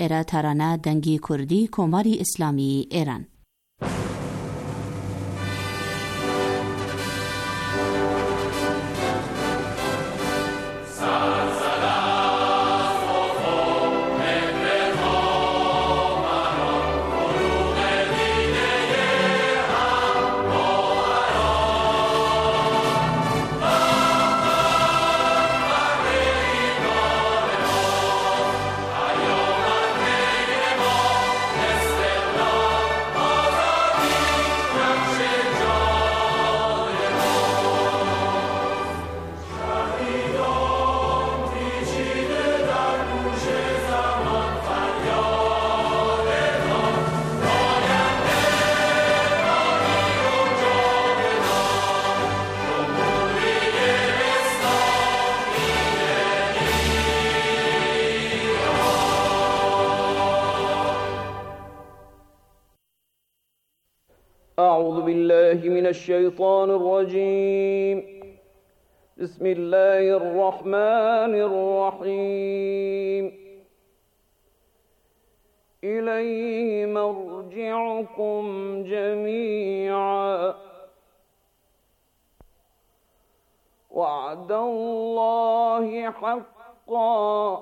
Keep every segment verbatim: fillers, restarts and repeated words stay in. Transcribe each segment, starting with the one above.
ئێرە تارانە دەنگی کوردی کۆماری ئیسلامی ئێران. أعوذ بالله من الشيطان الرجيم. بسم الله الرحمن الرحيم. إليه مرجعكم جميعا وعد الله حقا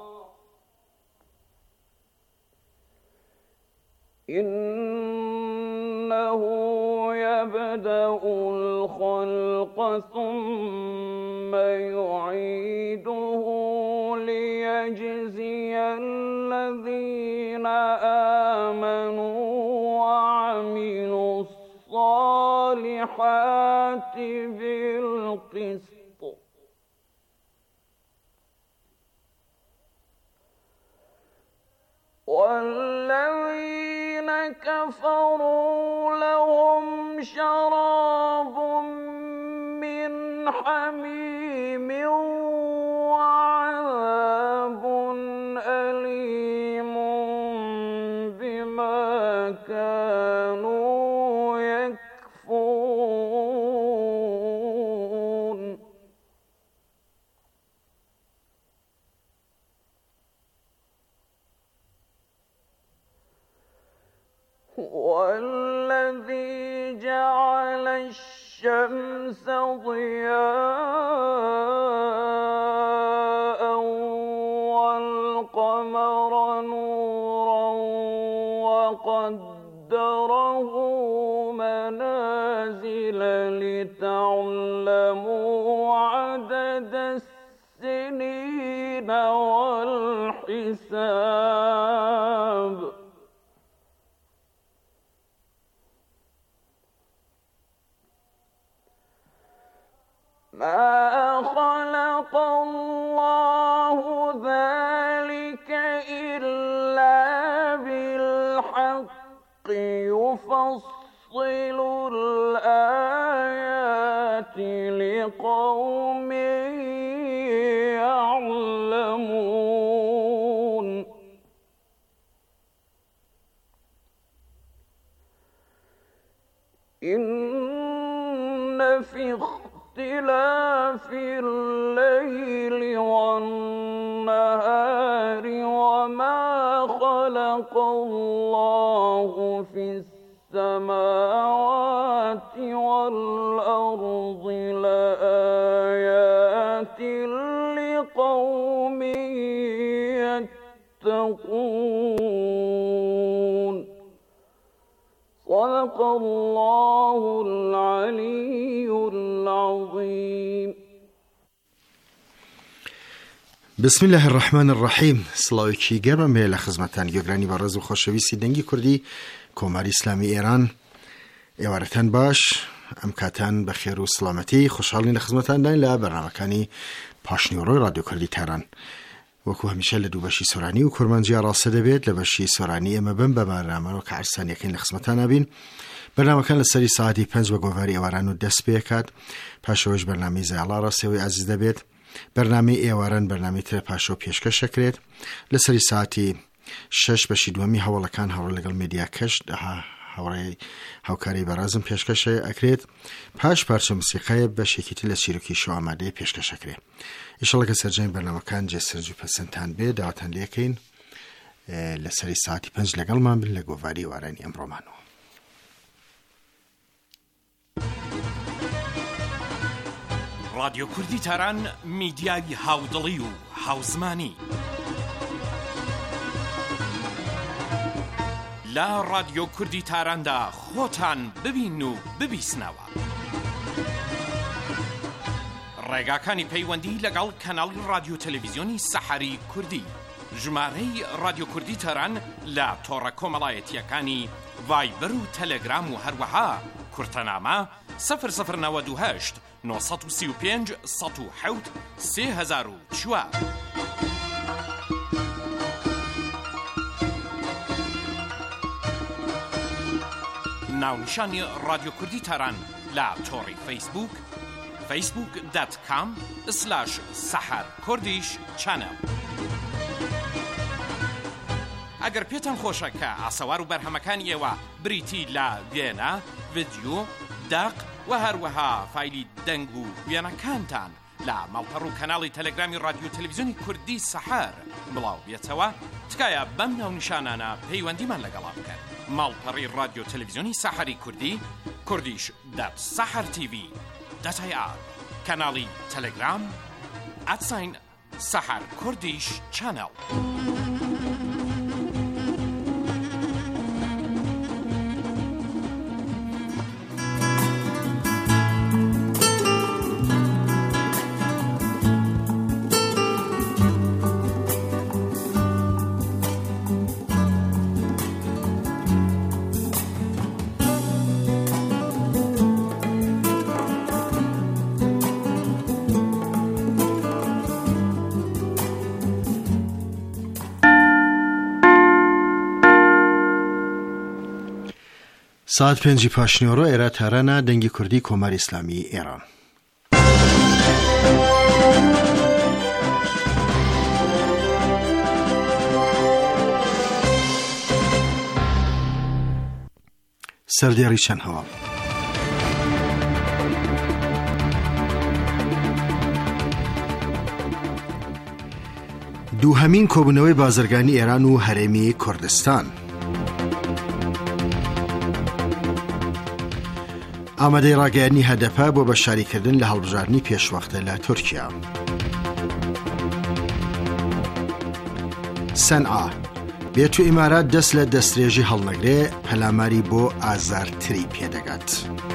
إنه يبدأ الخلق ثم يعيده ليجزي الذين آمنوا وعملوا الصالحات بالقسط والذين كفروا لهم شراب من حميم وعذاب أليم بما كانوا يكفرون. والذي جعل الشمس ضياء والقمر نورا وقدره منازل لتعلموا عدد السنين والحساب ما خلق الله ذلك إلا بالحق يفصل الآيات لقوم يعلمون. إن في اختلاف الليل والنهار وما خلق الله في السماوات والأرض لآيات لقوم يتقون. صدق الله العلي العظيم. بسم الله الرحمن الرحیم. سلاوکی گرم به خدمتتان گرانی و رز و خوشویستی دنگی کردی کۆماری ئیسلامی ئێران ئێوارەتان باش ئەم کاتان بەخێر و سڵامەتی خۆشحاڵین لە خزمەتاندان لە بەرنامەکانی پاشنیوەڕۆی رادیۆ کوردی تاران. وەکو هەمیشە لە دوو بەشی سۆرانی و کورمانجیا ڕاستە دەبێت لە بەشی سۆرانی ئێمە بم بە بەرنامەوە کە عرسانیەکەین لە خزمەتان نابین. بەرنامەکان لە سەری ساعتی پێنج بە گۆڤاری ئێواران و دەست پێکات. پاشەوەش بەرنامەی زایڵا ڕاستەوەی عەزیز دەبێت. بەرنامەی ئێواران بەرنامەی ترە پاشەوە پێشکەشەکرێت. لە سەری ساعتی شەش بەشی دووەمی هەوڵەکان هەوڕە لەگەڵ مێدیا کەش هەوڕێی هاوکاری بەڕازم پێشکەشە ئەکرێت. پاش پارچە موسیقایە بەشێکی تر لە چیرۆکی شۆ ئامادەیە پێشکەشەکرێت. ئینشەڵڵا کە سەرجەمی بەرنامەکان جێسەرج و پەسەندتان بێ داواتان لێکەین لەسەری ساعتی پێنج لەگەڵمان بن لە گۆڤاری وارانی ئەمڕۆمانەوە. رادیۆ کوردی تاران میدیای هاودڵی و هاوزمانی لە رادیۆ کوردی تاراندا خۆتان ببین و ببیسنەوە. ڕێگاکانی پەیوەندی لەگەڵ کەناڵی رادیۆ تەلەڤیزیۆنی سەحەری کوردی، ژمارەی رادیۆ کوردی تاران لە تۆڕە کۆمەڵایەتیەکانی ڤایبەر و تەلەگرام و هەروەها کورتەنامە سەفر سەفر نەوەد و هەشت نۆ سەد و سی و پێنج سەد و حەوت سێ هەزار و چوار. ناونیشانی رادیۆ کوردی تاران لە تۆڕی فەیسبوک فەیسبوک دات کام سلاش سەحەر کوردیش چەنەڵ. ئەگەر پێتان خۆشە کە ئاسەوار و بەرهەمەکانی ئێوە بریتی لە وێنە، ڤیدیۆ، داق و هەروەها فایلی دەنگ و وێنەکانتان لە ماڵپەڕ و کەناڵی تەلەگرامی رادیۆ تەلەڤیزیۆنی کوردی سەحەر بڵاو بێتەوە، تکایە بەم ناونیشانانە پەیوەندیمان لەگەڵا بکەن. ماڵپەڕی رادیۆ تەلەڤیزیۆنی سەحەری کوردی، کوردیش دات سەحەر تیڤی دات ئای ئار، کەناڵی تەلەگرام ئەتساین سەحەر کوردیش چەنەڵ. ساعت پێنجی پاشنیۆڕۆ ئێرە تارانە دەنگی کوردی کۆماری ئیسلامی ئێران. سەردێڕی چەند هەوا. دووهەمین کۆبوونەوەی بازرگانی ئێران و هەرێمی کوردستان. ئامادەی ڕاگەیاندنی هەدەفە بۆ بەشاریکردن لە هەڵبژاردننی پێشوەختە لە تورکیا. سەنعا بێت و ئیمارات دەست لە دەستدرێژی هەڵنەگرێ، پەلاماری بۆ ئازارتری پێدەگات.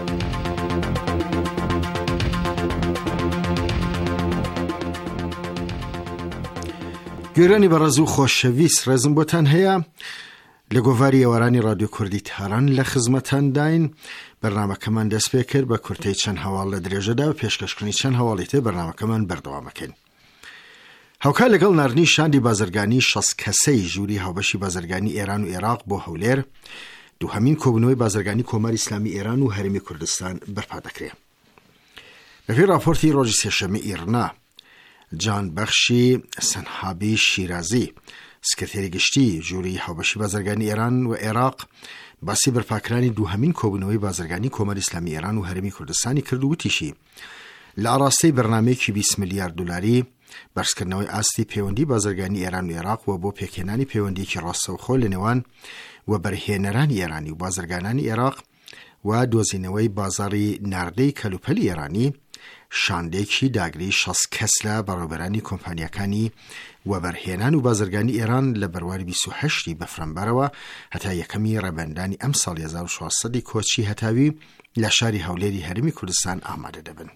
گوێرانی بەڕێز و خۆشەویست، ڕێزم بۆتان هەیە لە گۆڤاری ئێوارانی رادیۆ کوردی تاران لە خزمەتان داین. بەرنامەکەمان دەست پێ کرد بە کورتەی چەند هەواڵ لە درێژەدا و پێشکەشکردنی چەند هەواڵی تر بەرنامەکەمان بەردەوامەکەین. هاوکار لەگەڵ ناردنی شاندی بازرگانی شەست کەسەی ژووری هاوبەشی بازرگانی ئێران و عێراق بۆ هەولێر، دووهەمین کۆبوونەوەی بازرگانی کۆماری ئیسلامی ئێران و هەرێمی کوردستان بەرپا دەکرێت. بەپێی راپۆرتی ڕۆژی سێشەممەی ئیرنا، جان بەخشی سەنحابی شیرازی، سکرتێری گشتی ژووری هاوبەشی بازرگانی ئێران و عێراق، باسی بەرپاکرانی دووهەمین کۆبوونەوەی بازرگانی کۆماری ئیسلامی ئێران و هەرێمی کوردستانی کرد و وتیشی لە ئاڕاستەی بەرنامەیەکی بیست ملیار دلاری بەرزکردنەوەی ئاستی پەیوەندی بازرگانی ئێران و عێراق و بۆ پێکهێنانی پەیوەندیەکی ڕاستەوخۆ لە نێوان و بەرهێنەرانی ئێرانی و بازرگانانی عێراق و دۆزینەوەی بازاڕی ناردەی کەلوپەلی ئێرانی، شاندێکی داگری شەست کەس لە بەڕێوەبەرانی کۆمپانیەکانی وەبەرهێنان و بازرگانی ئێران لە بەرواری بیست و هەشتی بەفرەمبەرەوە هەتا یەکەمی ڕەبەندانی ئەم ساڵی هەزار و شەشسەدی کۆچی هەتاوی لە شاری هەولێری هەرێمی کوردستان ئامادە دەبن.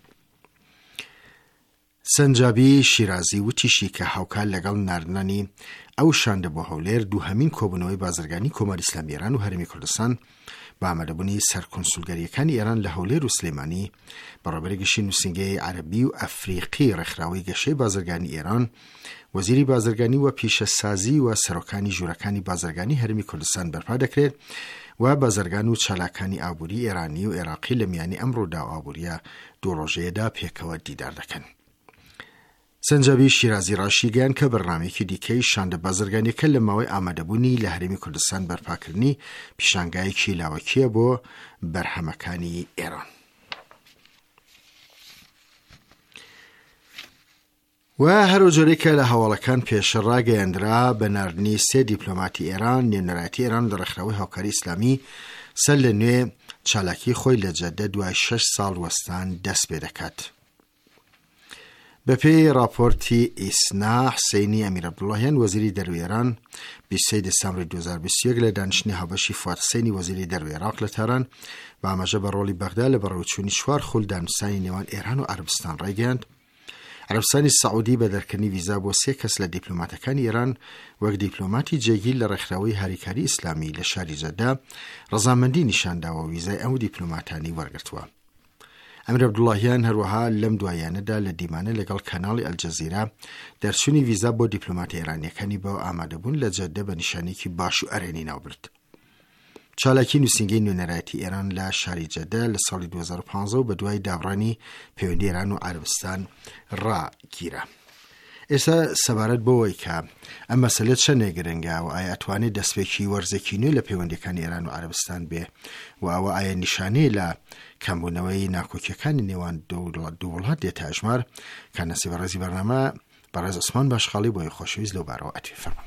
سەنجابی شیرازی وتیشی کە هاوکار لەگەڵ ناردنانی ئەو شاندە بۆ هەولێر دووهەمین کۆبوونەوەی بازرگانی کۆماری ئیسلامی ئێران و هەرێمی کوردستان بە ئامادەبوونی سەرکۆنسولگەریەکانی ئێران لە هەولێر و سلێمانی، بەڕێوەبەری گشتی نووسینگەی عەرەبی و ئەفریقی ڕێکخراوەی گەشەی بازرگانی ئێران، وەزیری بازرگانی و پیشەسازی و سەرۆکانی ژوورەکانی بازرگانی هەرێمی کوردستان بەرپا دەکرێت و بازرگان و چالاکانی ئابووری ئێرانی و عێراقی لە میانی ئەمڕۆدا و ئابووریە دوو ڕۆژەیەدا پێکەوە دیدار دەکەن. سەنجابی شیرازی ڕاشیگەیان کە بەرنامەیەکی دیکەی شاندە بازرگانیەکە لە ماوەی ئامادەبوونی لە هەرێمی کوردستان بەرپاکردنی پیشانگایەکی لاوەکیە بۆ بەرهەمەکانی ئێران. و هەرو جۆرێکە لە هەواڵەکان پێشڕاگەیاندرا بە ناردنی سێ دیپلۆماتی ئێران نێونەرایەتی ئێران لە ڕێکخراوەی هاوکاری ئیسلامی سەر لە نوێ چالاکی خۆی لە جەددە دوای شەش ساڵ وەستان دەست پێ دەکات. بەپێی راپۆرتی ئیسنا، حسینی ئەمیر عەبدوڵڵاهیان وەزیری دەرەوەی ئێران بیست و سێ دەسەمبری دوو هەزار و بیست و یەک لە دانیشتنی هاوبەشی فواد حسینی وەزیری دەرەوەی عێراق لە تاران بە ئاماژە بە ڕۆڵی بەغدا لە بەڕێوەچوونی چوار خول دامنووسانی نێوان ئێران و عەرەبستان ڕایگەیاند. عەرەبستانی سەعودی بە دەرکردنی ڤیزا بۆ سێ کەس لە دیپلۆماتەکانی ئێران وەک دیپلۆماتی جێگیر لە ڕێکخراوەی هاریکاری ئیسلامی لە شاری جەددە ڕەزامەندی نیشانداوە و ڤیزای ئەو دیپلۆماتانی وەرگرتووە. ئەمیر عەبدوڵڵاهیان هەروەها لەم دوایانەدا لە دیمانە لەگەڵ کەناڵی ئەلجەزیرە دەرچوونی ڤیزا بۆ دیپلۆماتی ئێرانیەکانی بەوە ئامادەبوون لە جەددە بە نیشانێکی باش و ئەرێنی ناوبرد. چالاکی نووسینگەی نوێنەرایەتی ئێران لە شاری جەددە لە ساڵی دوو هەزار و پانزە و بە دوای داڕانی پەیوەندی ئێران و عەرەبستان ڕاگیرە. ئێستا سەبارەت بۆەوەی کە ئەم مەسەلە چەندێ گرنگە و ئایا ئەتوانێت دەستپێکی وەرزێکی نوێ لە پەیوەندیەکانی ئێران و عەرەبستان بێ و ئەوە ئایا نیشانەیە لە کەمبوونەوەی ناکۆکیەکانی نێوان دوو وڵات دێتە ئەژمار. کانەسی بەڕێزی بەرنامە بەڕێز عوسمان باشخاڵی بۆی خۆشەویست لەو بارەوە ئەتوێ فەرموو.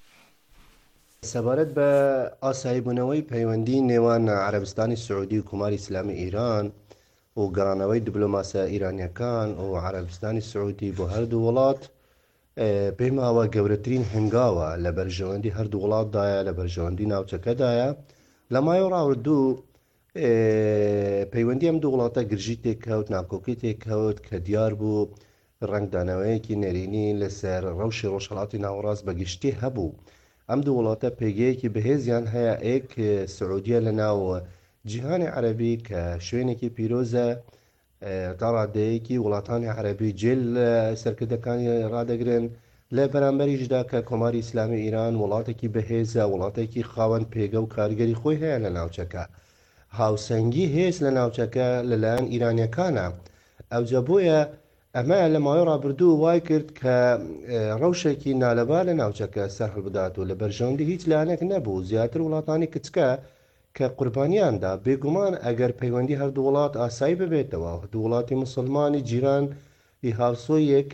سەبارەت بە ئاساییبوونەوەی پەیوەندی نێوان عەرەبستانی سعودی و کوماری ئیسلامی ئیران و گەڕانەوەی دیپلۆماسە ئیرانیەکان و عەرەبستانی سعودی بۆ هەردوو وڵات پێم ئەوە گەورەترین هەنگاوە لە بەرژەوەندی هەردوو وڵاتدایە، لە بەرژەوەندی ناوچەکەدایە. لە مایۆ ڕاوردوو پەیوەندی ئەم دوو وڵاتە گرژی تێککەوت، ناکۆکی تێککەوت کە دیار بوو ڕنگدانەوەیەکی نەرینی لەسەر ڕەوشی ڕۆژهەڵاتی ناوەڕاست بەگشتی هەبوو. ئەم دوو وڵاتە پێگەیەکی بەهێزیان هەیە، ئێک سعودیە لە ناو جیهانی عەرەبی کە شوێنێکی پیرۆزە تا ڕادەیەکی وڵاتانی عەرەبی جێل سەرکردەکانی ڕادەگرن، لە بەرامبەریشدا کە کۆماری ئیسلامی ئیران وڵاتێکی بەهێزە، وڵاتێکی خاوەن پێگە و کارگەری خۆی هەیە لە ناوچەکە. هاوسەنگی هێز لە ناوچەکە لەلایەن ئیرانیەکانە. ئەوجە بۆیە ئەمە لە مایۆ ڕابردوو وای کرد کە ڕەوشێکی نالەبار لە ناوچەکە سەرهەڵ بدات و لە بەرژەوەندی هیچ لایەنێک نەبوو. زیاتر وڵاتانی کچکە کە قوربانیاندا بێگومان ئەگەر پەیوەندی هەردوو وڵات ئاسایی ببێتەوە، هەردوو وڵاتی مسلمانی جیرانی هاوسۆیەک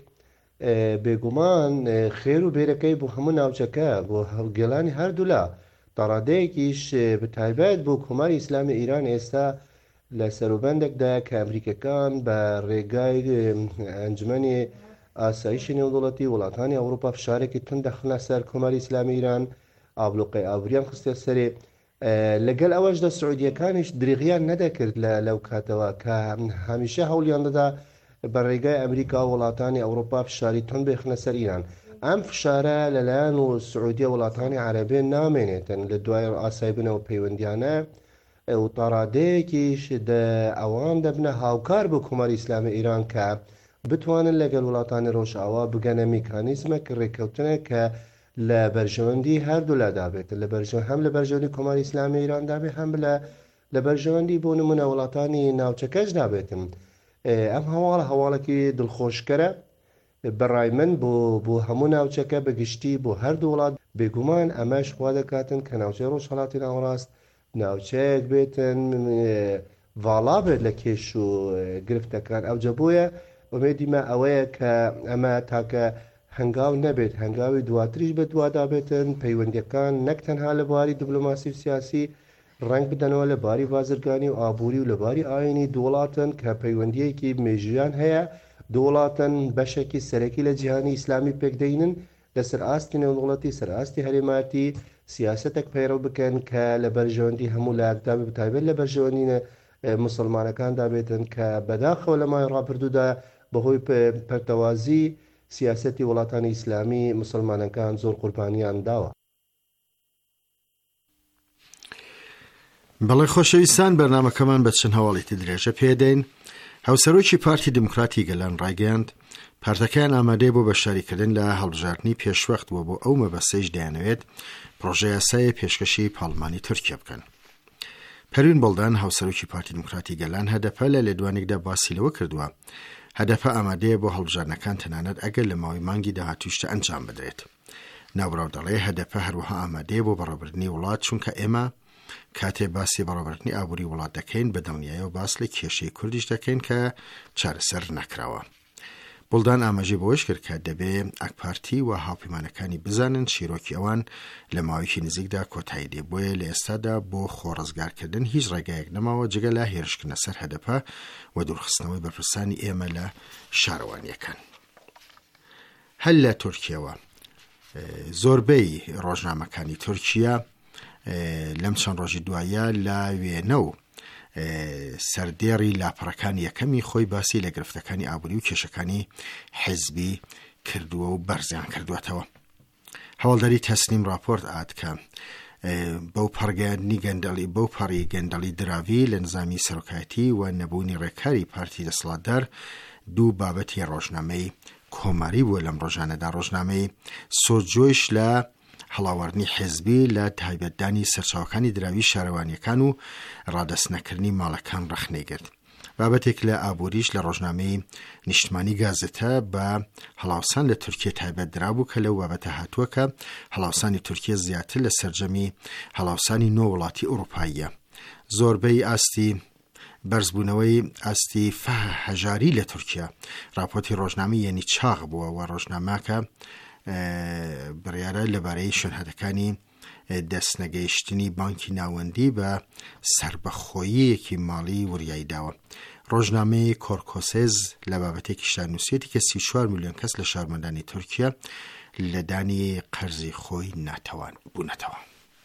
بێگومان خێر و بێرەکەی بۆ هەموو ناوچەکە بۆ هەڵگێڵانی هەردوو لا تاڕادەیەکیش بەتایبەت بۆ کۆماری ئیسلامی ئیران ئێستا لە سەروبەندێکدا کە ئەمریکەکان بە ڕێگای ئەنجومەنی ئاسایشی نێودوڵەتی وڵاتانی ئەوروپا فشارێکی تون دەخنە سەر کۆماری ئیسلامی ئیران، ئابلوقەی ئابوریان خستە سەرێ. لەگەڵ ئەوەشدا سعودیەکانیش دریغیان نەدەکرد لەو کاتەوە کە هەمیشە هەوڵیان دەدا بە ڕێگای ئەمریکا و وڵاتانی ئەوروپا فشاری تون بێخنە سەر ئیران. ئەم فشارە لەلایەن و سعودیە وڵاتانی عەرەبێ نامێنێتن لە دوای ئاسایبوونەوە پەیوەندیانە و تاڕادەیەکیش ئەوان دەبنە هاوکار بۆ کۆماری ئیسلامی ئیران کە بتوانن لەگەڵ وڵاتانی ڕۆژئاوا بگەنە میکانیزمێک ڕێککەوتنە کە لە بەرژەوەندی هەردوو لادابێتن، لە بەرژەوەندی هەم لە بەرژەوەندی کۆماری ئیسلامی ئیران دابێت، هەم لە بەرژەوەندی بۆ نمونە وڵاتانی ناوچەکەش دابێتن. ئەم هەواڵە هەواڵێکی دڵخۆشکەرە بەڕای من بۆ بۆ هەموو ناوچەکە بەگشتی بۆ هەردوو وڵات. بێگومان ئەمەش خوا دەکاتن کە ناوچەی ڕۆژهەڵاتی ناوەڕاست ناوچەیەک بێتن ڤاڵا بێت لە کێش و گرفتەکان. ئەوجە بۆیە ئومێدیمە ئەوەیە کە ئەمە تاکە هەنگاو نەبێت، هەنگاوی دواتریش بە دوادا بێتن، پەیوەندیەکان نەک تەنها لە باری دیپلۆماسی و سیاسی ڕنگ بدەنەوە لە باری بازرگانی و ئابووری و لە باری ئاینی دووڵاتن کە پەیوەندیەکی مێژویان هەیە، دووڵاتن بەشێکی سەرەکی لە جیهانی ئیسلامی پێکدەینن لەسەر ئاستی نێودوڵەتی، سەر ئاستی هەرێماتی سیاسەتێک پەیڕەو بکەن کە لە بەرژەوەندی هەموو لایەکدا بتایبەت لە بەرژەوەندی مسلمانەکاندا بێتن کە بەداخەوە لە مای ڕابردوودا بەهۆی پەرتەوازی سیاسەتی وڵاتانی ئیسلامی مسلمانەکان زۆر قوربانیان داوە. بەڵێ خۆشەویستان، بەرنامەکەمان بە چەند هەواڵێکی درێژە پێدەین. هەوسەرۆکی پارتی دموکراتی گەلان ڕایگەیاند پارتەکەیان ئامادەی بۆ بەشداریکردن لە هەڵبژاردننی پێشوەخت وە بۆ ئەو مەبەستەیش دەیانەوێت پرۆژە یاسای پێشکەشی پاڵمانی تورکیا بکەن. پەروین بەڵدان هەوسەرۆکی پارتی دموکراتی گەلان هەدەفە لە لێدوانێکدا باسی لەوە کردووە هەدەفە ئامادەیە بۆ هەڵبژاردنەکان تەنانەت ئەگەر لە ماوەی مانگی داهاتووشتە ئەنجام بدرێت. ناوبراو دەڵێ هەدەفە هەروەها ئامادەیە بۆ بەڕێوەبردنی وڵات، چونکە ئێمە کاتێ باسی بەڕێوەبردنی ئابووری وڵات دەکەین بە دڵنیاییەوە باس لە کێشەی کوردیش دەکەین کە چارەسەر نەکراوە. بڵدان ئاماژەی بەوەش کرد کە دەبێ ئەکپارتی و هاوپەیمانەکانی بزانن چیرۆکی ئەوان لە ماوەیەکی نزیکدا کۆتایی دێ. بۆیە لە ئێستادا بۆ خۆڕزگارکردن هیچ ڕێگایەک نەماوە جگە لە هێرشکردنە سەر هەدەپە و دوورخستنەوەی بەرپرسانی ئێمە لە شارەوانیەکان. هەل لە تورکیەوە زۆربەی ڕۆژنامەکانی تورکیا لەم چەند ڕۆژی دوایە لە وێنە و سەردێڕی لاپەڕەکان یەکەمی خۆی باسی لە گرفتەکانی ئابووری و کێشەکانی حیزبی کردووە و بەرزیان کردوێتەوە. هەواڵداری تەسنیم راپۆرت ئات کە بەو پەڕگەیاندنی گەندەڵی بەو پەڕی گەندەڵی دراوی لە نظامی سەرۆکایەتی و نەبوونی ڕێکاری پارتی دەسەڵاتدار دوو بابەتی ڕۆژنامەی کۆماری بووە لەم ڕۆژانەدا. ڕۆژنامەی سۆجۆیش لە هەڵاوەرنی حیزبی لە تایبەتدانی سەرچاوەکانی دراوی شارەوانیەکان و ڕادەستنەکردنی ماڵەکان ڕەخنەیگرت. بابەتێک لە ئابووریش لە ڕۆژنامەی نیشتمانی گازێتە بە هەڵاوسان لە تورکیە تایبەت درابوو کە لەو بابەتە هاتووە کە هەڵاوسانی تورکیە زیاتر لە سەرجەمی هەڵاوسانی نۆ وڵاتی ئەوروپاییە. زۆربەی ئاستی بەرزبوونەوەی ئاستی هەژاری لە تورکیا راپۆرتی ڕۆژنامەی یەنی چاغ بووە و ڕۆژنامەکە بڕیارە لەبارەی شوێنهاتەکانی دەستنەگەیشتنی بانکی ناوەندی بە سربەخۆییەکی ماڵی وریایی داوە. ڕۆژنامەی کۆرکۆسێز لە بابەتێکی شانووسێتی کە سی و چوار میلیۆن کەس لە شارمەندانی تورکیا لە دانی قەرزی خۆی ناتەوان بوونەتەوە.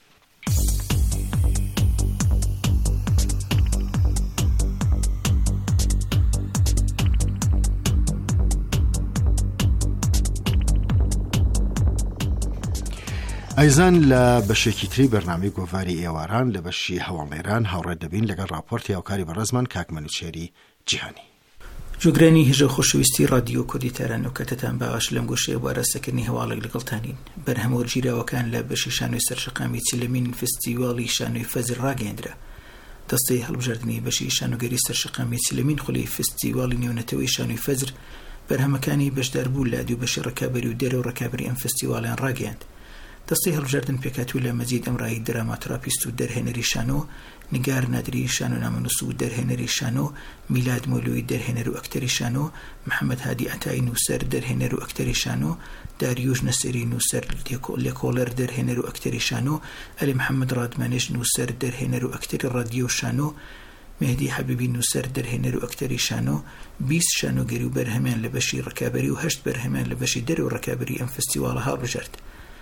ئەیزان لە بەشێکی تری بەرنامەی گۆڤاری ئێواران لە بەشی هەواڵێران هاوڕێ دەبین لەگەڵ راپۆرتی هاوکاری بەڕێزمان کاک مەنوچێری جیهانی. جوگرانی هێژە خۆشەویستی رادیۆ کوردی تاران و کاتتان باش لەم گۆشەیە بۆ ئاراستەکردنی هەواڵێک لەگەڵتانین. بەرهەم وەرگیراوەکان لە بەشی شانۆی سەرشەقامی چلەمین فستیواڵی شانۆی فەزر ڕاگەیاندرا. دەستەی هەڵبژاردننی بەشی شانۆگەری سەرشەقامی چلەمین خولی فستیواڵی نێونەتەوەی شانۆی فەزر بەرهەمەکانی بەشداربوو لە دوو بەشی ڕکابەری و دەرە و ڕکابەری ئەم فستیواڵیان ڕاگەیاند. دەستەی هەڵبژاردن پێکاتوو لە مەجید ئەمڕایی دەراماتراپیست و دەرهێنەری شانۆ، نگار نادری شانۆ نامەنووس و دەرهێنەری شانۆ، میلاد مۆلوی دەرهێنەر و ئەکتەری شانۆ، محەممەد هادی ئەتایی نووسەر دەرهێنەر و ئەکتەری شانۆ، داریوش نەسەری نووسەر لێکۆڵەر دەرهێنەر و ئەکتەری شانۆ، ئەلی محەممەد ڕادمانێش نووسەر دەرهێنەر و ئەکتەری ڕادیۆ شانۆ، مهدی حەبیبی نووسەر دەرهێنەر و ئەکتەری شانۆ، بیست شانۆگەری و بەرهەمیان لە بەشی ڕکابەری و هەشت بەرهەمیان لە بەشی دەرە و ڕکابەری ئەم فستیواڵە هەڵبژارد.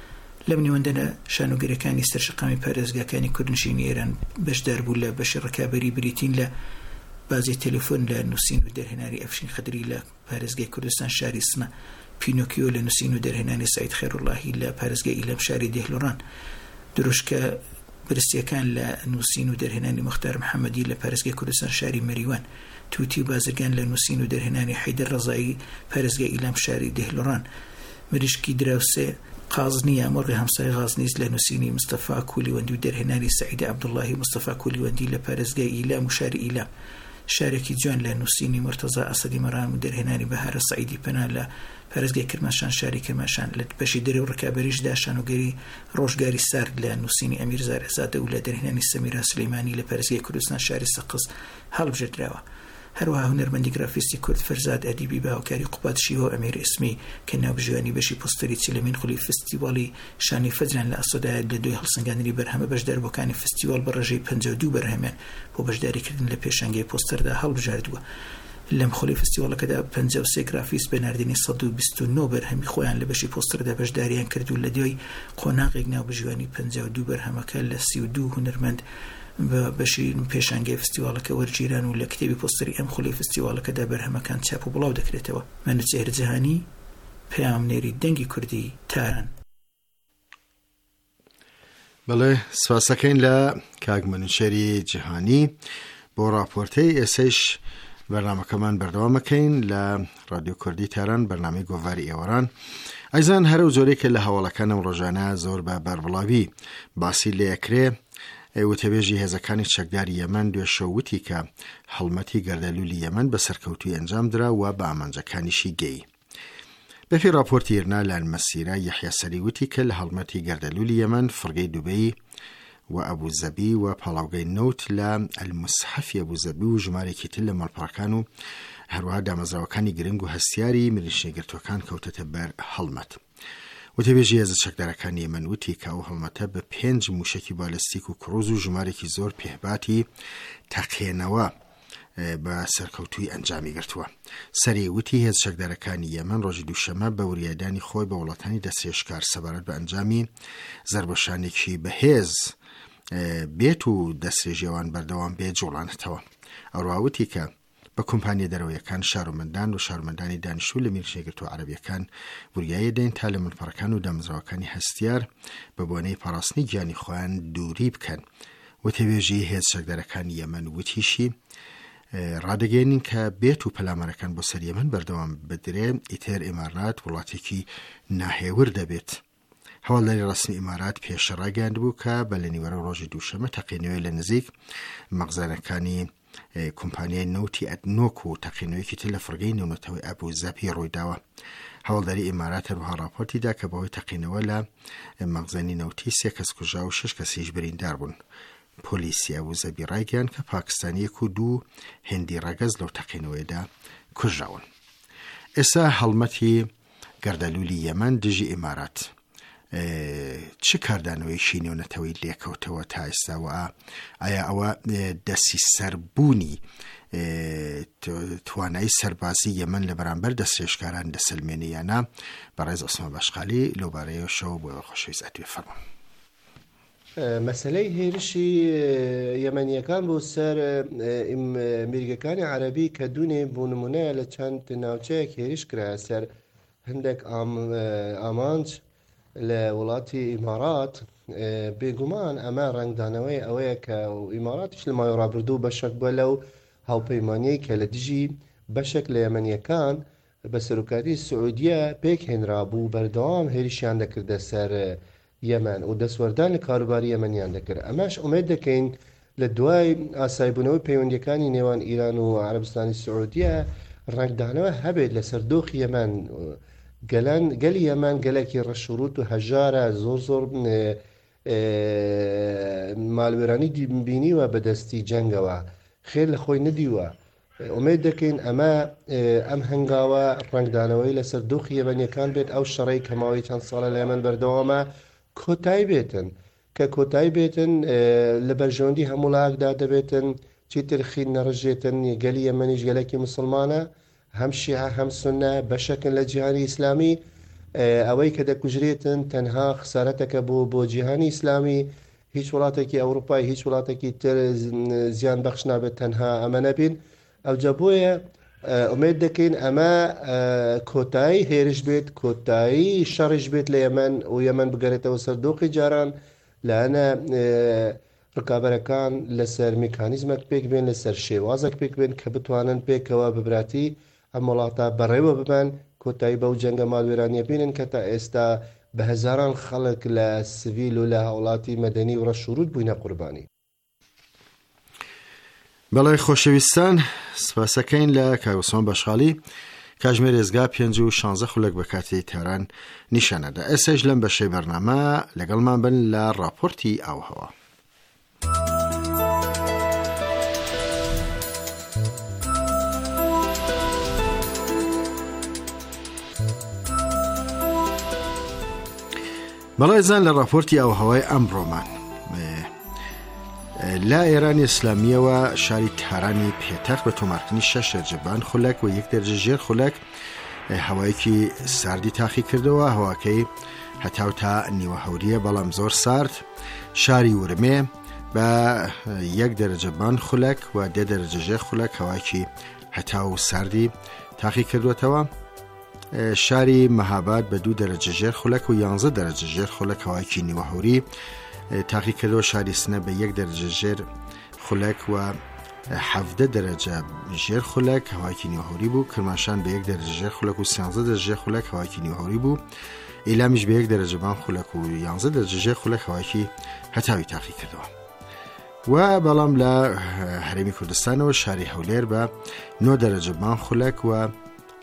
لەم نێوەندەدا شانۆگەرەکانی سەرشەقامی پارێزگاکانی کوردنشینی ئێران بەشدار بوو لە بەشی ڕکابەری بریتین لە بازی تەلەفۆن لە نووسین و دەرهێنانی ئەفشین خەدری لە پارێزگای کوردستان شاری سنە، پینۆکیۆ لە نووسین و دەرهێنانی سعید خێرڵاهی لە پارێزگای ئیلەم شاری دێهلۆڕان، دروشکە برسیەکان لە نووسین و دەرهێنانی مختار محەممەدی لە پارێزگای کوردستان شاری مەریوان، تووتی و بازرگان لە نووسین و دەرهێنانی حەیدەر ڕەزایی پارێزگای ئیلام شاری دێهلۆڕان، مریشکی دراوسێ قازنی ئەمەڕی هەمسای غازنیز لە نووسینی مستەفا کولیوەندی و دەرهێنانی سعید عەبدوڵڵاهی مستەفا کولیوەندی لە پارێزگای ئیلام و شاری ئیلام، شارێکی جوان لە نووسینی مرتەزا ئەسەدی مەران و دەرهێنانی بەهارە سعیدی پەنا لە پارێزگای کرماشان شاری کرماشان، لە بەشی دەرە و ڕکابەریشدا شانۆگەری ڕۆژگاری سارد لە نووسینی ئەمیر زارعزادە و لە دەرهێنانی سەمیرا سلەیمانی لە پارێزگای کوردستان شاری سەقز هەڵبژێردراوە. هەروەها هونەرمەندی گرافیستی کورد فەرزاد ئەدیبی باوکاری قوپات شیوە ئەمیر ئسمی کە ناوبژێوانی بەشی پۆستەری چلەمین خولی فستیواڵی شانی فەزران لە ئەسۆدایە لە دوای هەڵسەنگاندنی بەرهەمە بەشداربووەکانی فستیواڵ بە ڕێژەی پەنجا و دوو بەرهەمیان بۆ بەشداریکردن لە پێشانگەی پۆستەردا هەڵبژاردووە. لەم خولی فستیواڵەکەدا پەنجا و سێ گرافیست بەناردنی سەد و بیست و نۆ بەرهەمی خۆیان لە بەشی پۆستەردا بەشداریان کرد و لە دوای قۆناغێک ناوبژێوانی پەنجا و دوو بەرهەمەکە لە سی و دوو هونەرمەند بە بەشی پێشانگەی فستیواڵەکە وەرگیران و لە کتێبی پۆستەری ئەم خولی فستیواڵەکەدا بەرهەمەکان چاپ و بڵاو دەکرێتەوە. مەنوچێر جیهانی، پەیامنێری دەنگی کوردی تاران. بەڵێ سپاسەکەین لە کاک مەنوچێری جیهانی بۆ راپۆرتەی ئێسەش بەرنامەکەمان بەردەوامەکەین لە رادیۆ کوردی تاران بەرنامەی گۆڤاری ئێواران. ئەیزان هەرە و زۆرێکە لە هەواڵەکانم ڕۆژانە زۆر بە بەربڵاوی باسی لێکرێ. وتەبێژی هێزەکانی چەکداری یەمەن دوێشەوتی کە هەڵمەتی گەردەلوولی یەمەن بە سەرکەوتوی ئەنجام درا و بە ئامانجەکانیشی گەی. بەپێی راپۆرتی ئێرنا لە ئەلمەسیرە یەحیا سەری وتی کە لە هەڵمەتی گەردەلوولی یەمەن فڕگەی دووبەی و ئەبوو زەبی و پاڵاوگەی نەوت لە المسحەفی ئەبوو زەبی و ژمارێکی تر لە مەڵپەڕەکان و هەروەها دامەزراوەکانی گرنگ و هەستیاری ملیشنێگرتوەکان کەوتەتە بەر هەڵمەت. وتەبێژی هێزە چەکدارەکانی یەمەن وتی کە ئەو هەڵمەتە بە پێنج موشکی بالستیک و کڕوز و ژمارێکی زۆر پێهباتی تەقێنەوە بە سەرکەوتووی ئەنجامی گرتووە. سەری وتی هێز چەکدارەکانی یەمەن ڕۆژی دووشەمە بە وریادانی خۆی بە وڵاتانی دەستێشکار سەبارەت بە ئەنجامی زەربەشانێکی بەهێز بێت و دەستێژێوان بەردەوام بێت جوڵانێتەوە. ئەوڕاوتی کە بە کۆمپانیە دەرەوەیەکان شارۆمەندان و شارۆمەندانی دانیشتوو لە میرشێگرتووە عەرەبیەکان وریایی دەین تا لە ملپەڕەکان و دامەزراوەکانی هەستیار بە بۆنەی پاراستنی گیانی خۆیان دووری بکەن. وتەبێژی هێز چەکدارەکانی یەمەن وتیشی ڕادەگەێنین کە بێت و پەلامارەکان بۆ سەر یەمەن بەردەوام بدرێ ئیتر ئیمارات وڵاتێکی ناهێور دەبێت. هەواڵداری ڕسمی ئیمارات پێشە ڕاگەاند بوو کە بە لە نیوەرە ڕۆژی دووشەمە تەقینەوەی لە نزیک مەخزانەکانی کۆمپانیای نەوتی ئەدنۆک و تەقینەوەیەکی تر لە فڕگەی نێونەتەوەی ئەبوو زەبی ڕوویداوە. هەواڵداری ئیمارات هەروەها راپۆرتیدا کە بەهۆی تەقینەوە لە مەخزانی نەوتی سێ کەس کوژا و شش کەسیش بریندار بوون. پۆلیسی ئەبوو زەبی ڕایگەیاند کە پاکستانیەک و دوو هێندی ڕەگەز لەو تەقینەوەیدا کوژراون. ئێستا هەڵمەتی گەردەلوولی یەمەن دژی ئیمارات چ کاردانەوەیشی نێونەتەوەی لێکەوتەوە تا ئێستاوە؟ ئایا ئەوە دەستی سەربوونی توانایی سەربازی یەمەن لە بەرامبەر دەستێشکاران دەسەلمێنێ یانە؟ بەڕێز عوسمان باشقالی لەوبارەیەوە شەوە بۆ خۆشەویست ئەتوێ فەرموو. مەسەلەی هێرشی یەمەنیەکان بۆ سەر میرگەکانی عەرەبی کە دوونێ بۆ نمونەیە لە چەند ناوچەیەک هێرش کرا سەر هەندێک ئامانج لە وڵاتی ئیمارات. بێگومان ئەمە ڕنگدانەوەی ئەوەیە کە ئیماراتیش لە ماوەی ڕابردوو بەشێک بووە لەو هاوپەیمانیەی کە لە دژی بەشێک لە یەمەنیەکان بە سەرۆکاتی سعودیە پێک هێنرابوو بەردەوام هێرشیان دەکردە سەر یەمەن و دەسوەردان لە کاروباری یەمەنیان دەکرد. ئەمەش ئومێد دەکەین لە دوای ئاسایبوونەوەی پەیوەندیەکانی نێوان ئیران و عەرەبستانی سعودیە ڕنگدانەوە هەبێت لەسەر دۆخی یەمەن. گەلی یەمەن گەلێکی ڕەشوروت و هەژارە، زۆر زۆر ماڵوێرانی بینیوە بەدەستی جەنگەوە، خێر لە خۆی نەدیوە. ئومێد دەکەین ئەمە ئەم هەنگاوە ڕنگدانەوەی لەسەر دۆخی یەمەنیەکان بێت ئەو شەڕەی کە ماوەی چەند ساڵە لە یەمەن بەردەوامە کۆتایی بێتن کە کۆتایی بێتن لە بەرژەوەندی هەموو لایەکدا دەبێتن چیتر خین نەڕژێتن. گەلی یەمەنیش گەلێکی مسلمانە، هەم شیعە هەم سونە بەشەکن لە جیهانی ئیسلامی. ئەوەی کە دەکوژرێتن تەنها خسارەتەکە بۆ بۆ جیهانی ئیسلامی. هیچ وڵاتێکی ئەوروپای هیچ وڵاتێکی تر زیان بەخش نابێت تەنها ئەمە نەبین. ئەوجا بۆیە ئومێد دەکەین ئەمە کۆتایی هێرش بێت، کۆتایی شەڕیش بێت لە یەمەن و یەمەن بگەڕێتەوە سەر دۆخی جاران لەانە ڕکابەرەکان لەسەر میکانیزمێک پێک بێن، لەسەر شێوازێک پێک بێن کە بتوانن پێکەوە ببراتی ئەم وڵاتە بەڕێوە ببن، کۆتایی بەو جەنگە ماڵوێرانیە بینن کە تا ئێستا بە هەزاران خەڵک لە سڤیل و لە هاوڵاتی مەدەنی و ڕەشوروت بووینە قوربانی. بەڵێ خۆشەویستان، سپاسەکەین لە کاک عوسمان باشقالی. کاژمێر ێزگا پێنج و شانزە خولەک بە کاتی تێران نیشانەدا. ئێسش لەم بەشەی بەرنامە لەگەڵمان بن لە راپۆرتی ئاوهەوا. بەڵێ زان لە راپۆرتی ئاوهەوای ئەمڕۆمان لا ئێرانی ئیسلامیەوە شاری تارانی پێتەخت بە تۆمارکردنی شەش دەرەجەبان خولەک و یەک دەرەجە ژێر خولەک هەوایەکی ساردی تاقی کردەوە. هەواکەی هەتاو تا نیوە هەوریە بەڵام زۆر سارد. شاری ورمێ بە یەک دەرەجەبان خولەک و دێ دەرەجە ژێر خولەک هەوایەکی هەتاو ساردی تاقی کردوێتەوە. شاری مەهاباد بە دوو دەرەجە ژێر خولەک و یانزە دەرەجە ژێر خولەک هەوایەکی نیوە هەوری تاقی کردەوە. شاری سنە بە یەک دەرەجە ژێر خولەک و حەڤدە دەرەجە ژێر خولەک هەوایەکی نیوە هەوری بوو. کرماشان بە یەک دەرەجە ژێر خولەک و سیانزە دەرەجە ژێر خولەک هەوایەکی نیوە هەوری بوو. ئیلامیش بە یەک دەرەجەبان خولەک و یانزە دەرەجە ژێر خولەک هەوایەکی هەتاوی تاقی کردەوە. و بەڵام لە هەرێمی کوردستانەوە شاری هەولێر بە نۆ دەرەجەبان خولەک و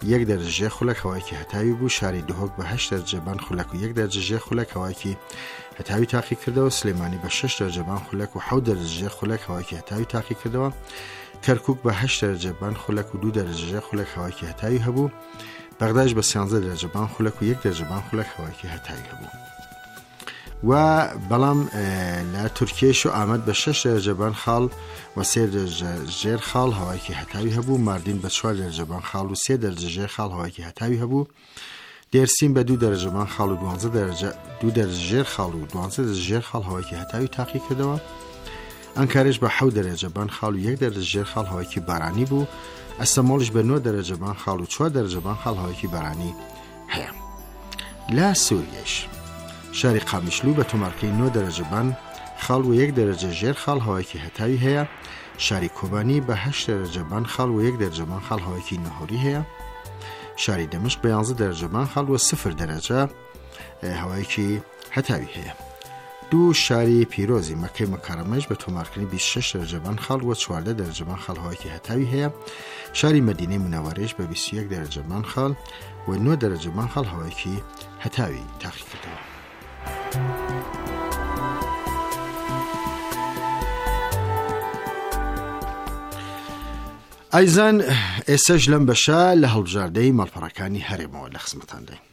یەک دەرەجە خولەک هەوایەکی هەتاوی بوو. شاری دهۆک بە هەشت دەرەجە بان خولەک و یەک دەرەجە خولەک هەوایەکی هەتاوی تاقی کردەوە. سلێمانی بە شەش دەرەجە بان خولەک و حەوت دەرەجە خولەک هەوایەکی هەتاوی تاقی کردەوە. کەرکووک بە هەشت دەرەجە بان خولەک و دوو دەرەجە خولەک هەوایەکی هەتاوی هەبوو. بەغداش بە سیانزە دەرەجە بان خولەک و یەک دەرەجە بان خولەک هەوایەکی هەتاوی هەبوو. و بەڵام لە تورکیش و ئامەد بە شەش دەرەجە بان خاڵ و سێ دەرەجە ژێر خاڵ هەوایەکی هەتاوی هەبوو. ماردین بە چوار دەرەجە بان خاڵ و سێ دەرەجە ژێر خاڵ هەوایەکی هەتاوی هەبوو. دێرسین بە دوو دەرەجە بان خاڵ و دوانزە دەرەجە دوو دەرەجە ژێر خاڵ و دوانزە دەرەجە ژێر خاڵ هەوایەکی هەتاوی تاقی کردەوە. ئەنکارێش بە حەوت دەرەجە بان خاڵ و یەک دەرەجە ژێر خاڵ هەوایەکی بارانی بوو. ئەستەمۆڵش بە نۆ دەرەجە بان خاڵ و چوار دەرەجە بان خاڵ هەوایەکی بارانی هەیە. لە سووریەش شاری قامیشلو بە تۆمارکەی نۆ دەرەجە بان خاڵ و یەک دەرەجە ژێر خاڵ هەوایەکی هەتاوی هەیە. شاری کۆبانی بە هەشت دەرەجە بان خاڵ و یەک دەرەجە بان خاڵ هەوایەکی نەهۆری هەیە. شاری دەمشق بە یانزە دەرەجە بان خاڵ و سفر دەرەجە هەوایەکی هەتاوی هەیە. دوو شاری پیرۆزی مەکەی مەکارەمەش بە تۆمارکردنی بیست و شەش دەرەجە بان خاڵ و چواردە دەرەجە بان خاڵ هەوایەکی هەتاوی هەیە. شاری مەدینەی منەوەرەش بە بیست و یەک دەرەجە بان خاڵ و نۆ دەرەجە بان خاڵ هەوایەکی هەتاوی تاقی کردەوە. ئایزان ئێسەش لەم بەشە لە هەڵبژاردەی ماڵپەڕەکانی هەرێمەوە لە خزمەتان دەین.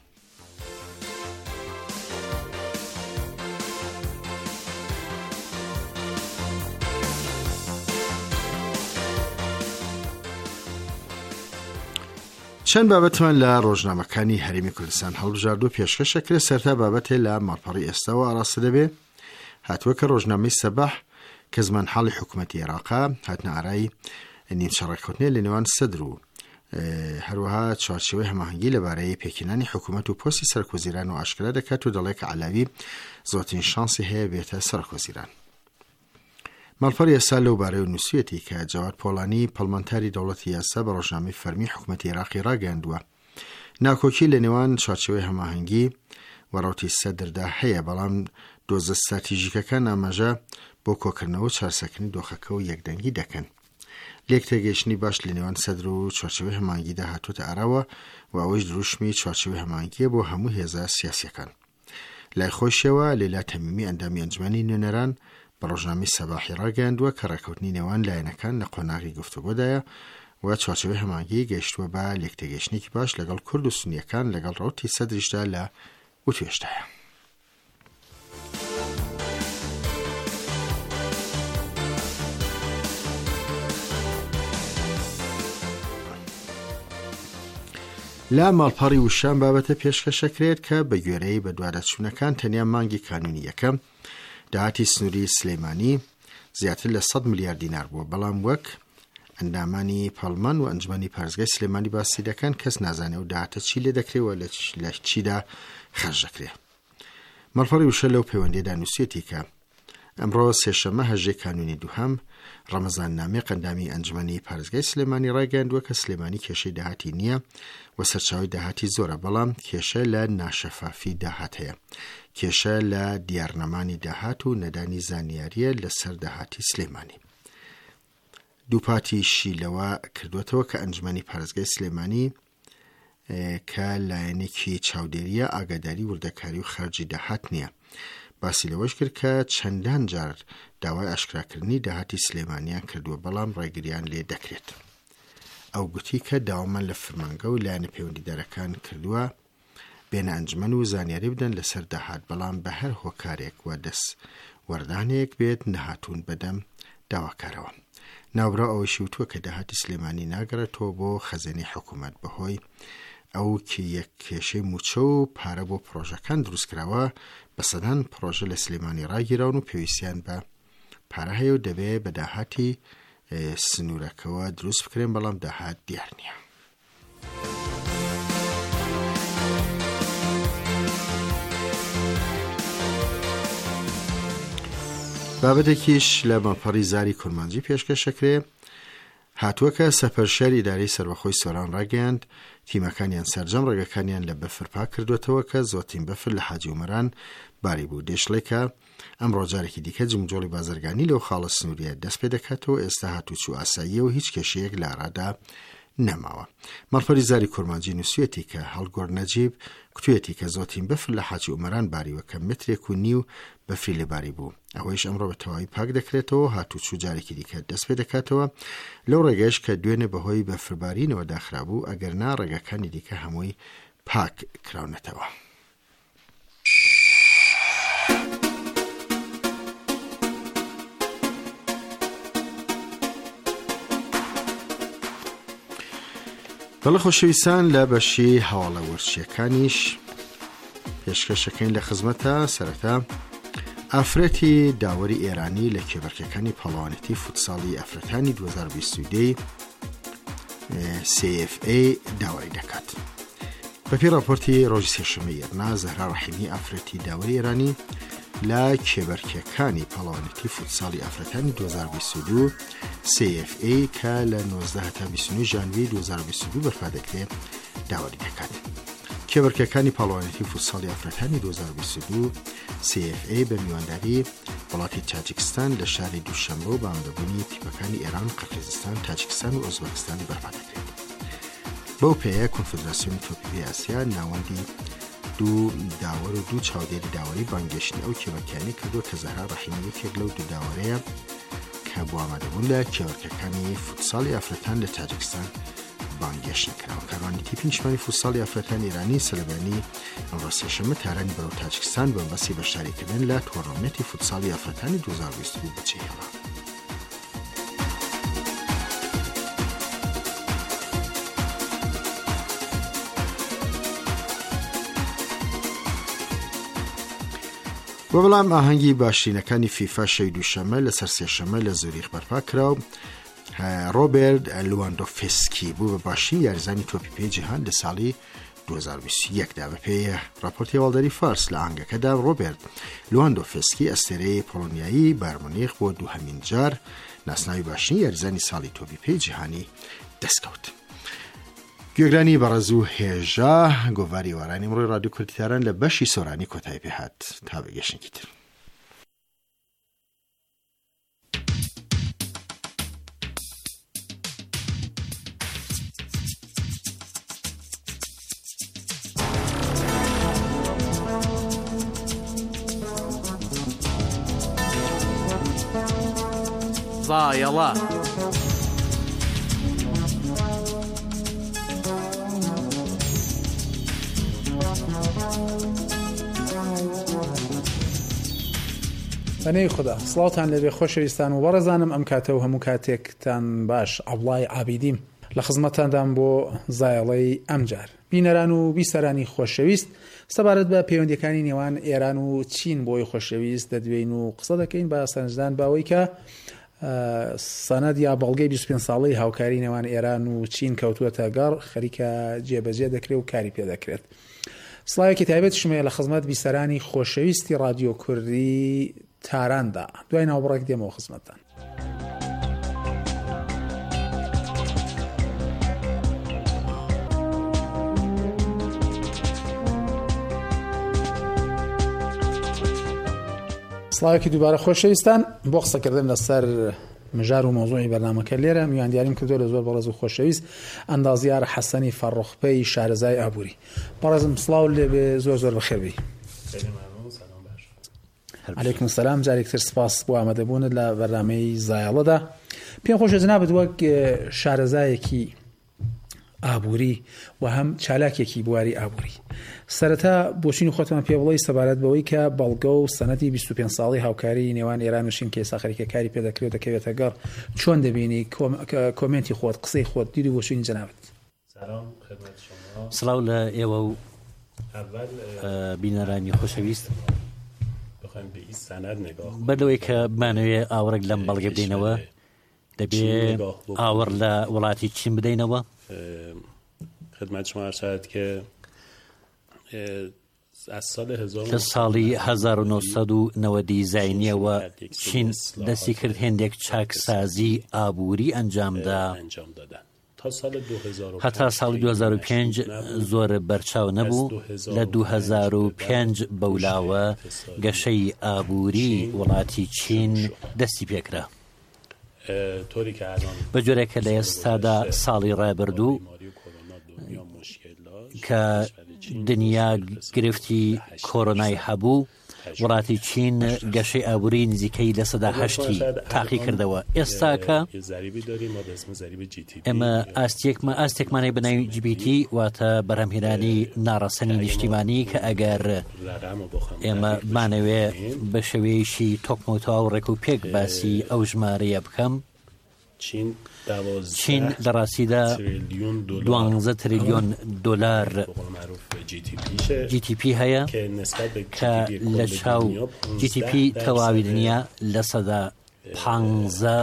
چەند بابەتمان لە ڕۆژنامەکانی هەرێمی کوردستان هەڵبژارد و پێشکەشەکرێ. سەرتا بابەتێ لە ماڵپەڕی ئێستاوە ئاڕاستە دەبێ. هاتووە کە ڕۆژنامەی سەباح کە زمانحاڵی حکوومەتی عێراقا هاتنە ئارای نیمچەڕێککەوتنێ لە نێوان سەدر و هەروەها چوارچێوەی هەماهەنگی لەبارەی پێکێنانی حکوومەت و پۆستی سەرۆکوەزیران و ئاشکرا دەکات و دەڵێ کە عەلاوی زۆرترین شانسی هەیە بێتە سەرۆکوەزیران. ماڵپەڕی ئێستا لەو بارەی نووسویەتی کە جەواد پۆڵانی پەڵمەنتاری دەوڵەتی یاسا بە ڕۆژنامەی فەرمی حکوومەتی عێراقی ڕاگەیاندووە ناکۆکی لە نێوان چوارچێوەی هەماهەنگی وەڕەوتی سەدردا هەیە، بەڵام دۆزە استراتیژیکەکان ئاماژە بۆ کۆکردنەوە چارسەکردنی دۆخەکە و یەکدەنگی دەکەن. لێک تێگەیشتنی باش لە نێوان سەدر و چوارچێوەی هەماهەنگیدا هاتووەتە ئاراوە و ئەوەش دروشمی چوارچێوەی هەماهەنگیە بۆ هەموو هێزە سیاسیەکان. لای خۆشیەوە لەیلا تەمیمی ئەندامی ئەنجومەنی نوێنەران بە ڕۆژنامەی سەباحی ڕاگەیاندووە کە ڕێکەوتنی نێوان لایەنەکان لە قۆناغی گفتوگۆدایە و چوارچێوەی هەماهەنگی گەیشتووە بە لێکتێگەیشتنێکی باش لەگەڵ کورد و سونیەکان لەگەڵ ڕەوتی سەدریشدا لە وتوێشتایە. لا ماڵپەڕی وشان بابەتە پێشکەشەکرێت کە بە گوێرەی بە دوادەچوونەکان تەنیا مانگی کانونی یەکەم داهاتی سنووری سلێمانی زیاتر لە سەد میلیارد دینار بووە، بەڵام وەک ئەندامانی پەڵمان و ئەنجومەنی پارێزگای سلێمانی باسی دەکەن کەس نازانێ و داهاتە چی لێ دەکرێەوە لە چیدا خەرج دەکرێت. ماڵپەڕی وشە لەو پەیوەندیدا نووسێتی کە ئەمڕۆ سێشەمە هەژێ کانونی دووهەم ڕەمەزان نامێ قەندامی ئەنجومەنی پارێزگای سلێمانی ڕاگەیاندووە کە سلێمانی کێشەی داهاتی نییە و سەرچاوی داهاتی زۆرە، بەڵام کێشە لە ناشەفافی داهات هەیە. کێشە لە دیارنەمانی داهات و نەدانی زانیاریە لەسەر داهاتی سلێمانی. دووپاتی شیلەوە کردوێتەوە کە ئەنجومەنی پارێزگای سلێمانی کە لایەنێکی چاودێریە ئاگاداری وردەکاری و خەرجی داهات نییە. باسی لەوەش کرد کە چەندان جار داوای ئاشکراکردنی داهاتی سلێمانیان کردووە، بەڵام ڕێگریان لێ دەکرێت. ئەو گوتی کە داوامان لە فرمانگە و لایەنە پەیوەندیدارەکان کردووە بێنە ئەنجومەن و زانیاری بدەن لەسەر داهات، بەڵام بە هەر هۆکارێک و دەست وەردانێک بێت نەهاتوون بەدەم داواکارەوە. ناوبرا ئەوەشی وتووە کە داهاتی سلێمانی ناگەڕێتەوە بۆ خەزێنەی حکوومەت بەهۆی ئەو کە یەک کێشەی موچە و پارە بۆ پرۆژەکان دروستکراوە بە سەدان پرۆژە لە سلێمانی ڕاگیراون و پێویستیان بە پارە هەیە و دەبێ بە داهاتی سنوورەکەوە دروست بکرێن، بەڵام داهات دیار نییە. بابەتێکیش لە ماڵپەڕی زاری کورمانجی پێشکەشەکرێ هاتووە کە سەپەرشەر ئیدارەی سەربەخۆی سۆران ڕاگەیاند تیمەکانیان سەرجەم ڕێگەکانیان لە بەفر پاک کردوێتەوە کە زۆرترین بەفر لە حاجی عومەران باری بوو. دێشڵێ کە ئەم ڕۆژارێکی دیکە جمجۆڵی بازرگانی لەو خاڵە سنووریە دەست پێ دەکاتەوە. ئێستا هاتوچوو ئاساییە و هیچ کێشەیەک لە ئارادا نەماوە. مەڵپەری زاری کورمانجی نووسێتی کە هەڵگۆر نەجیب کتوێتی کە زۆتین بەفر لە حاجی ئومەران باریوە کە مترێک و نیو بەفری لێباری بوو. ئەوەیش ئەمڕۆ بە تەواوی پاک دەکرێتەوە، هاتوچوو جارێکی دیکە دەست پێ دەکاتەوە لەو ڕێگەیش کە دوێنێ بەهۆی بەفربارینەوە داخرابوو، ئەگەرنا ڕێگەکانی دیکە هەمووی پاک کراونەتەوە. بەڵێ خۆشەویستان، لە بەشی هەواڵە وەرچیەکانیش پێشکەشەکەین لە خزمەتە. سەرەتا ئافرەتی داوەری ئێرانی لە کێبەرکەکانی پاڵەوانێتی فوتساڵی ئەفرەتانی دوو هەزار و بیست و دوو سی ئێف ئێ داوای دەکات. بەپێی راپۆرتی ڕۆژی سێشەممەی ئێرنا، زەهرا ڕەحیمی ئافرەتی داوەری ئێرانی لە کێبەرکەکانی پاڵەوانێتی فوتساڵی ئافرەتانی دوو هەزار و بیست و دوو سی ئێف ئێ کە لە نۆزدە تا بیست و نۆ ژانویە دوو هەزار و بیست و دوو بەرپا دەکرێت داوەری دەکات. کێبەرکەکانی پاڵەوانێتی فوتساڵی ئافرەتانی دوو هەزار و بیست و دوو سی ئێف ئێ بە میوانداری وڵاتی تاجیکستان لە شاری دووشەممە و بامدەبوونی تیپەکانی ئێران، قەرقیزستان، تاجیکستان و ئۆزبەکستانی بەرپا دەکرێت. بەو پێیە کۆنفدراسیۆنی تۆپیپی ئاسیا ناوەندی دوو داوەر و دوو چاودێری داوەری بانگێشتنی ئەو کێبەرکانی کردووە کە زەهرا ڕەحیمی یەکێک لەو دوو داوەرەیە کە بۆ ئامادەبوون لە کێبەرکەکانی فوتساڵی ئافرەتان لە تاجیکستان بانگێشت کراوە. کاروانی تیپی نیشتمانی فوتساڵی ئافرەتانی ئێرانی سەلەبەرنی ئەمڕۆ سێشەممە تارانی بەرەو تاجیکستان بە بەسی بەشداریکردن لە تۆڕەمەتی فوتساڵی ئافرەتانی دوو هەزار و بیست و دوو بچێهێڵا. بە بەڵام ئاهەنگی باشترینەکانی فیفا شەوی دووشەممە لەسەر سێشەممە لە زوریخ بەرپا کراو. ڕۆبێرت لوواندۆفسکی بوو بە باشترین یاریزانی تۆپی پێی جیهان لە ساڵی دوو هەزار و بیست و یەک دا. بەپێی راپۆرتی هەواڵداری فارس لە ئاهەنگەکەدا ڕۆبێرت لوواندۆفسکی ئەستێرەی پۆڵۆنیایی بارمونیخ بۆ دووهەمین جار ناسناوی باشترین یاریزانی ساڵی تۆپی پێی جیهانی دەستکەوت. گوێگرانی بەڕێز و هێژە، گۆڤاری وارانی ئەمڕۆی ڕادیۆ کوردیتاران لە بەشی سۆرانی کۆتایی پێهات. تا بەگەشتێکی تر. ضایەڵە بەنەی خوددا سڵاوتان لەبێ خۆشەویستان و بەڕێزانم. ئەم کاتە و هەموو کاتێکتان باش. عەبڵای عابیدیم لە خزمەتاندان بۆ زایەڵەی ئەمجار. بینەران و بیسەرانی خۆشەویست، سەبارەت بە پەیوەندیەکانی نێوان ئێران و چین بۆی خۆشەویست دەدوێین و قسە دەکەین بە سەرنجدان باوەی کە سەنەد یا بەڵگەی بیست و پێنج ساڵەی هاوکاری نێوان ئێران و چین کەوتووەتە گەڕ، خەریکە جێبەجێ دەکرێت و کاری پێ دەکرێت. سڵاوێکی تایبەت شمەیە لە خزمەت بیسەرانی خۆشەویستی ڕادیۆ کوردی تاراندا. دوای ناوبڕێک دێمەوە خزمەتتان. سڵاوێکی دووبارە خۆشەویستان، بۆ قسەکردن لەسەر مژار و مۆزوعی بەرنامەکە لێرە میواندیاریم کردووە لە زۆر بەڕێز و خۆشەویست ئەندازیار حەسەنی فەڕوخپەی شارەزای ئابووری. بەڕێزم سڵاو لێبێ، زۆر زۆر بەخێربی. عەلەیکم سەلام. جارێکتر سپاس بۆ ئامادەبوونت لە بەرنامەی زایەڵەدا. پێم خۆشە جەنابەت وەک شارەزایەکی ئابووری و هەم چالاکێکی بواری ئابووری، سەرەتا بۆچین خۆتمان پێ بڵێ سەبارەت بەوەی کە بەڵگە و سەنەدی بیست و پێنج ساڵی هاوکاری نێوان ئێران و چین کە ئێستا خەریکە کاری پێ دەکرێت دەکەوێتە گەڕ، چۆن دەبینی کۆمنتی خۆت، قسەی خۆت، دیری بۆچین جەنابەت؟ سلام خدمت شما. سڵاو لە ئێوە و بینەرانی خۆشەویست. بەردەوەی کە بمانەوێ ئاوڕێک لەم بەڵگە بدەینەوە، دەبێ ئاوەڕ لە وڵاتی چین بدەینەوە. خدمت شما عرض شود که از سال لە ساڵی هەزار و نۆسەد و نەوەدی زاینیەوە چین دەستی کرد هێندێک چاکسازی ئابووری ئەنجامدا. هەتا ساڵی دوو هەزار و پێنج زۆر بەرچاو نەبوو. لە دوو هەزار و پێنج بەولاوە گەشەی ئابووری وڵاتی چین دەستی پێکرا. طوری که الان بە جۆرێک کە لە ئێستادا ساڵی ڕابردوو کە دنیا گرفتی کۆرۆنای هەبوو، وڵاتی چین گەشەی ئابووری نزیکەی لە سەدا هەشتی تاقی کردەوە. ئێستا کە ئێمە ئاستێکمە ئاستێکمانەی بناوی جی پی تی واتە بەرهەمهێنانی ناڕەسەنی نیشتیمانی کە ئەگەر ئێمە بمانەوێ بە شێوەیەشی تۆکمۆتەوە و ڕێک و پێک باسی ئەو ژمارەیە بکەم، چین لە ڕاستیدا دوانزە تریلیۆن دۆلار جی تی پی هەیە کە لە چاو جی تی پی تەواوی دنیا لە سەدا پانزە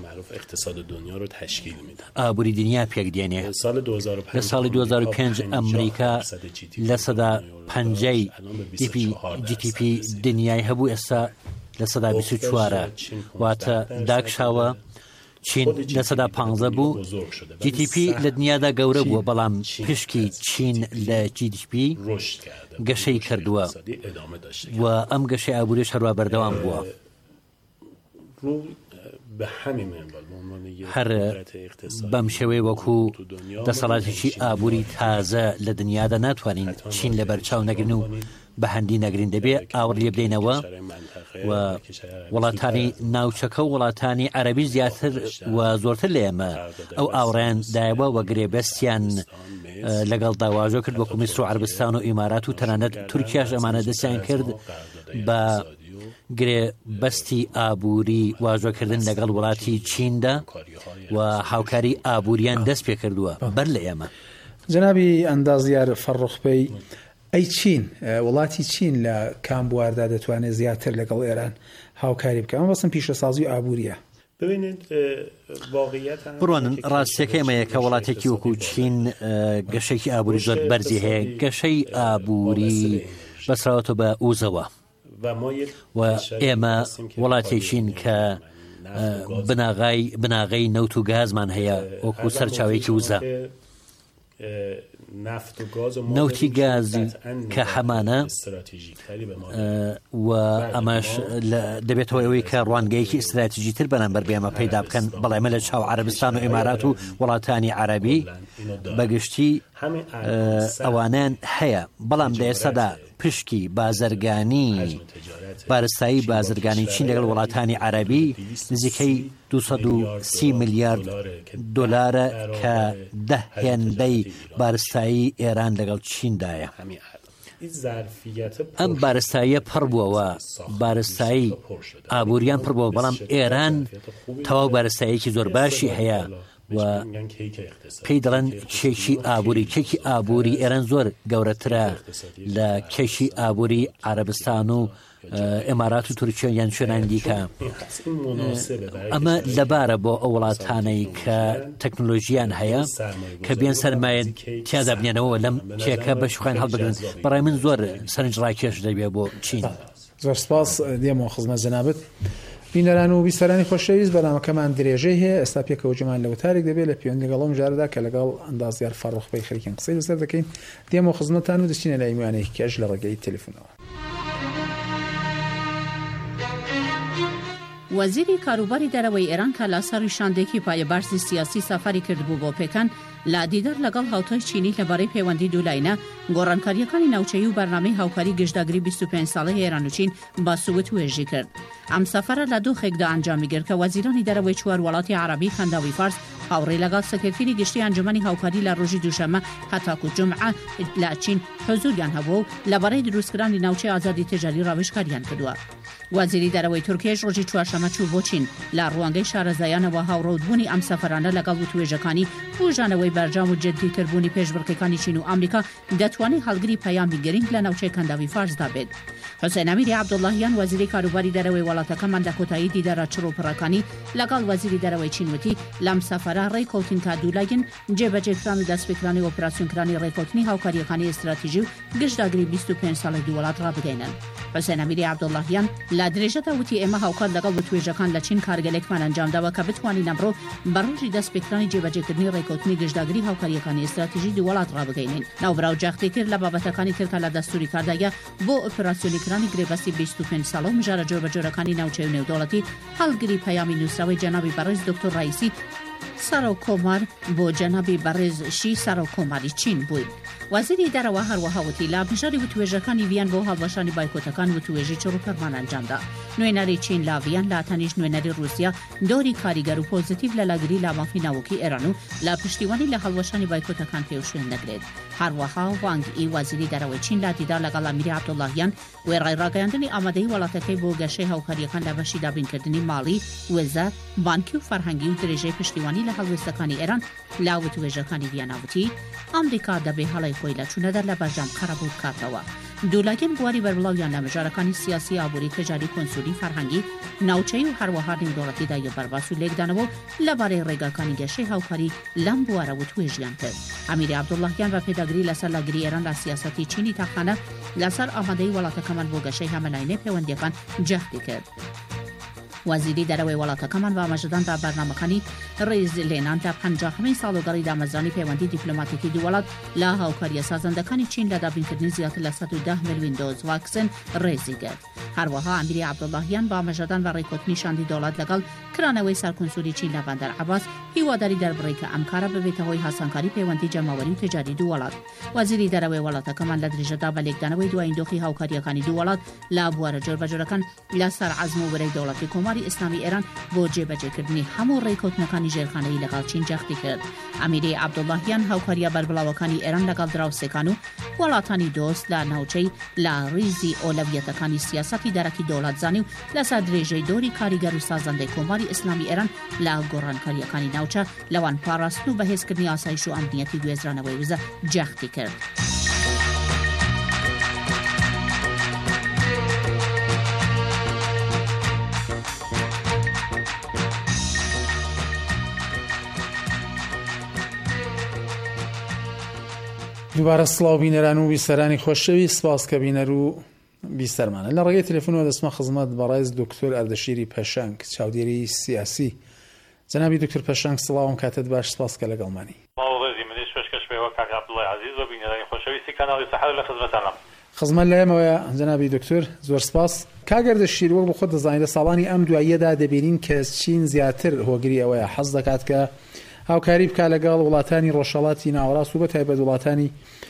ئابووری دنیا پێک دێنێ. لە ساڵی دوو هەزار و پێنج ئەمریکا لە سەدا پەنجەی جی تی پی دنیای هەبوو، ئێستا لە سەدا بیست و چوارە، واتە داکشاوە. چین لە سەدا پانزە بوو. جی تی پی لە دنیادا گەورە بووە، بەڵام پشکی چین لە جی دی پی گەشەی کردووە و ئەم گەشەی ئابووریش هەروە بەردەوام بووە. هەر بەم شێوەیە وەکو دەسەڵاتێکی ئابووری تازە لە دنیادا ناتوانین چین لە بەرچاو نەگرن و بە هەندی نەگرین، دەبێ ئاور لێ بدەینەوە و وڵاتانی ناوچەکە و وڵاتانی عەرەبی زیاتر و زۆرتر لە ئێمە ئەو ئاوڕیان دایەوە و گرێبەستیان لەگەڵ داواژۆ کرد، وەکو میسر و عەرەبستان و ئیمارات و تەنانەت تورکیاش ئەمانە دەستیان کرد بە گرێبەستی ئابووری واژۆکردن لەگەڵ وڵاتی چیندا و هاوکاری ئابووریان دەست پێ کردووە بەر لە ئێمە. جەنابی ئەندازیار فەڕوخبەی، ئەی چین وڵاتی چین لە کام بواردا دەتوانێت زیاتر لەگەڵ ئێران هاوکاری بکە؟ ئەمە بەسم پیشەسازی و ئابووریە. بڕوانن ڕاستیەکە ئێمەیە کە وڵاتێکی وەکو چین گەشەیەکی ئابووری زۆر بەرزی هەیە. گەشەی ئابووری بەسراوەتە بە ئوزەوە و ئێمە وڵاتێکین کە بناغای بناغەی نەوت و گازمان هەیە وەکو سەرچاوێکی وزە. نەوتی گازی کە هەمانە و ئەمەش دەبێتەوە ئەوەی کە ڕوانگەیەکی ئستراتیژی تر بەرامبەر بێمە پەیدا بکەن، بەڵێمە لە چاو عەرەبستان و ئیمارات و وڵاتانی عەرەبی بەگشتی ئەوانیان هەیە، بەڵام لە ئێستادا پشکی بازرگانی بارستایی بازرگانی چین لەگەڵ وڵاتانی عەرەبی نزیکەی دووسەد و سی میلیارد دۆلارە کە دە هێندەی بارستایی ئێران لەگەڵ چیندایە. ئەم بارستاییە پڕ بووەوە، بارستایی ئابووریان پڕ بووە، بەڵام ئێران تەواو بارستاییەکی زۆر باشی هەیە و پێی دەڵێن کێشی ئابووری. کێکی ئابووری ئێران زۆر گەورەترە لە کێشی ئابووری عەرەبستان و ئێمارات و تورکیا یان شوێنانی دیکە. ئەمە لەبارە بۆ ئەو وڵاتانەی کە تەکنۆلۆژیان هەیە کە بێن سەرمایە تیادا بنێنەوە لەم کێکە بەشخوایان هەڵبگرن. بەڕای من زۆر سەرنج ڕاکێش دەبێ بۆ چین. زۆر سپاس دێمەوە خزمەت جەنابەت. بینەران و بیستەرانی خۆشەویست، بەنامەکەمان درێژەی هەیە. ئێستا پێکەوە جەمان لە وتارێک دەبێت لە پەیوەندی لەگەڵ ئەم جارەدا کە لەگەڵ ئەندازیار فەڕوخبەی خەریکین قسەی لەسەر دەکەین. دێمەوە خزمەتتان و دەچینە لای میوانەیەکی کەش لە ڕێگەی تەلەفۆنەوە. وەزیری کاروباری دەرەوەی ئێران کە لە سەری شاندێکی پایەبارزی سیاسی سەفەری کردبوو بۆ پێکان لە دیدار لەگەڵ هاوتای چینی لەبارەی پەیوەندی دوولایەنە گۆڕانکاریەکانی ناوچەیی و بەرنامەی هاوکاری گەشتداگری بیست و پێنج ساڵەی ئێران و چین باسووت وێژی کرد. ئەم سەفەرە لە دۆخێکدا ئەنجامی گر کە وەزیرانی دەرەوەی چوار وڵاتی عەرەبی خەنداوی فارس هاوڕێی لەگەڵ سەکرتێری گشتی ئەنجومەنی هاوکاری لە ڕۆژی دووشەممە هەتاکو جومعە لە چین حزوریان هەبوو و لەبارەی دروستکردنی ناوچەی ئازادی تجاری ڕاوێژکاریان کردووە. وەزیری دەرەوەی تورکیەش ڕۆژی چوارشەممە چوو بۆ چین لە ڕوانگەی شارەزایانەوە هاوڕۆدبوونی ئەم سەفەرانە لەگەڵ وتوێژەکانی بژانەوەی بەرجام و جددیتربوونی پێشبڕکێکانی چین و ئەمریکا دەتوانێت هەڵگری پەیامی گرنگ لە ناوچەی کەنداوی فارسدا بێت. حوسێن ئەمیری عەبدوڵڵاهیان وەزیری کاروباری دەرەوەی وڵاتەکەمان لە کۆتایی دیدارە چڕۆپڕەکانی لەگەڵ وەزیری دەرەوەی چین وتی لەم سەفەرە ڕێککەوتن کە دوولایەن جێبەجێکران و دەستپێکرانی ئۆپراسیۆنکرانی ڕێککەوتنی هاوکاریەکانی ئستراتیژی و گەشتداگری بیست و پێنج ساڵی دوو وڵات ڕابگەینن. حوسێن ئەمیری عەبدوڵڵاهیان لا درێژەدا وتی ئێمە هاوکات لەگەڵ وتوێژەکان لە چین کارگەلێکمان ئەنجامداوە کە بتوانین ئەمڕۆ بەڕۆژی دەستپێکرانی جێبەجێکردنی ڕێکەوتنی گەشتاگری هاوکاریەکانی استراتیژی دوو وڵات ڕابگەینین. ناوبراو جەختێکرد لە بابەتەکانی ترکە لە دەستوری کارداگە بۆ ئۆپراسیۆنیکرانی گرێبەستی بیست و پێنج ساڵە و مژارە جۆربەجۆرەکانی ناوچەی و نێودەوڵەتی هەڵگری پەیامی نووسراوی جەنابی بەڕێز دکتۆر ڕائیسی سەرۆک کۆمار بۆ جەنابی بەڕێز شی سەرۆک کۆماری چین بووین. وەزیری دەرەوە هەروەها وتی لە بژاری وتوێژەکانی ڤیان بۆ هەڵوەشانی بایکۆتەکان وتوێژی چڕ و پەرمان ئەنجامدا. نوێنەری چین لا ڤیان لا تەنیش نوێنەری رووسیا دۆری کاریگەر و پۆزیتیڤ لە لاگری لا مافی ناوەکی ئێران و لە پشتیوانی لە هەڵوەشانی بایکۆتەکان پێوشێن دەگرێت. هەروەها وانگ ئی وەزیری دەرەوەی چین لا دیدار لەگەڵ ئەمیری عەبدوڵڵاهیان وێڕای ڕاگەیاندنی ئامادەی وڵاتەکەی بۆ گەشەی هاوکاریەکان لە بەشی دابینکردنی ماڵی، وێزە، بانکی و فەرهەنگی و درێژەی پشتیوانی لە هەڵوێستەکانی ئێران لا وتوێژەکانی ڤیاناوتی ئەمریکا دەبێ هەڵی خۆی لە چوونەدەر لە بەرجام قەرەبوو بکاتەوە. دوولاگەن بواری بەربڵاویان لە مژارەکانی سیاسی ئابووری تجاری کۆنسولی فەرهەنگی ناوچەی و هەروەها نێودەوڵەتیدا یەکبەرباس و لێکدانەوە لەبارەی ڕێگاکانی گەشەی هاوکاری لەم بوارە وتوێژیان کرد. ئەمیری عەبدوڵڵاهیان بە پێداگری لەسەر لاگری ئێران لە سیاسەتی چینی تاقانە لەسەر ئامادەی وڵاتەکەمان بۆ گەشەی هەمەلاینەی پەیوەندیەکان جەختی کرد. وەزیری دەرەوەی وڵاتەکەمان بە ئاماژەدان بە بەرنامەکانی ڕێز لێنان تا پەنجاهەمین ساڵوگەڕی دامەزرانی پەیوەندی دیپلۆماتیکی دوو وڵات لە هاوکاریە سازەندەکانی چین لە دابینکردنی زیاتر لە سەد و دە ملیۆن دۆز ڤاکسن ڕێزی کرد. هەروەها ئەمیری عەبدوڵڵاهیان بە ئاماژەدان بە ڕێکوتنی شاندی دەوڵات لەگەڵ کرانەوەی سەرکونسولی چین لە بەندەر عەباس هیواداری دەربڕی کە ئەم کارە ببێتە هۆی هاسانکاری پەیوەندی جەماوەری و تجاری دوو وڵات. وەزیری دەرەوەی وڵاتەکەمان لە درێژەدا بە لێکدانەوەی دوایین دۆخی هاوکاریەکانی دوو وڵات لە بوارە جۆربەجۆرەکان لەسەر عەزم و بەرەی دەوڵەتی کۆماری ئیسلامی ئێران بۆ جێبەجێکردنی هەموو ڕێکەوتنەکانی ژێرخانەی لەگەڵ چین جەختی کرد. ئەمیری عەبدوڵڵاهیان هاوکاریە بەربڵاوەکانی ئێران لەگەڵ دراوسێکان و وڵاتانی دۆست لە ناوچەی لە ڕیزی ئۆلەویەتەکانی سیاسەتی دەرەکی دەوڵەتزانی و لەسەر درێژەی دۆری کاریگەر و سازەندەی کۆماری ئیسلامی ئێران لە گۆڕانکاریەکانی ناوچە لەوان پاراستن و بەهێزکردنی ئاسایش و ئەمنیەتی گوێزرانەوەی وزە جەختی کرد. دووبارە سڵاو بینەران و بیسەرانی خۆشەوی سپاس کە بینەر و بیسەرمانە. لە ڕێگەی تەلەفۆنەوە دەستمە خزمەت بەڕێز دکتۆر ئەردەشیری پەشەنگ چاودێری سیاسی. جەنابی دکتۆر پەشەنگ سڵاوم کاتت باش، سپاس کە لەگەڵمانی. خزمەت لە ئێمەوەیە جەنابی دکتۆر، زۆر سپاس. کاگەردەشیر وەک بە خۆت دەزانیت لە ساڵانی ئەم دواییەدا دەبینین کە چین زیاتر هۆگری ئەوەیە حەز دەکات کە هاوکاری بکات لەگەڵ وڵاتانی ڕۆژهەڵاتی ناوەڕاست و بەتایبەت وڵاتانی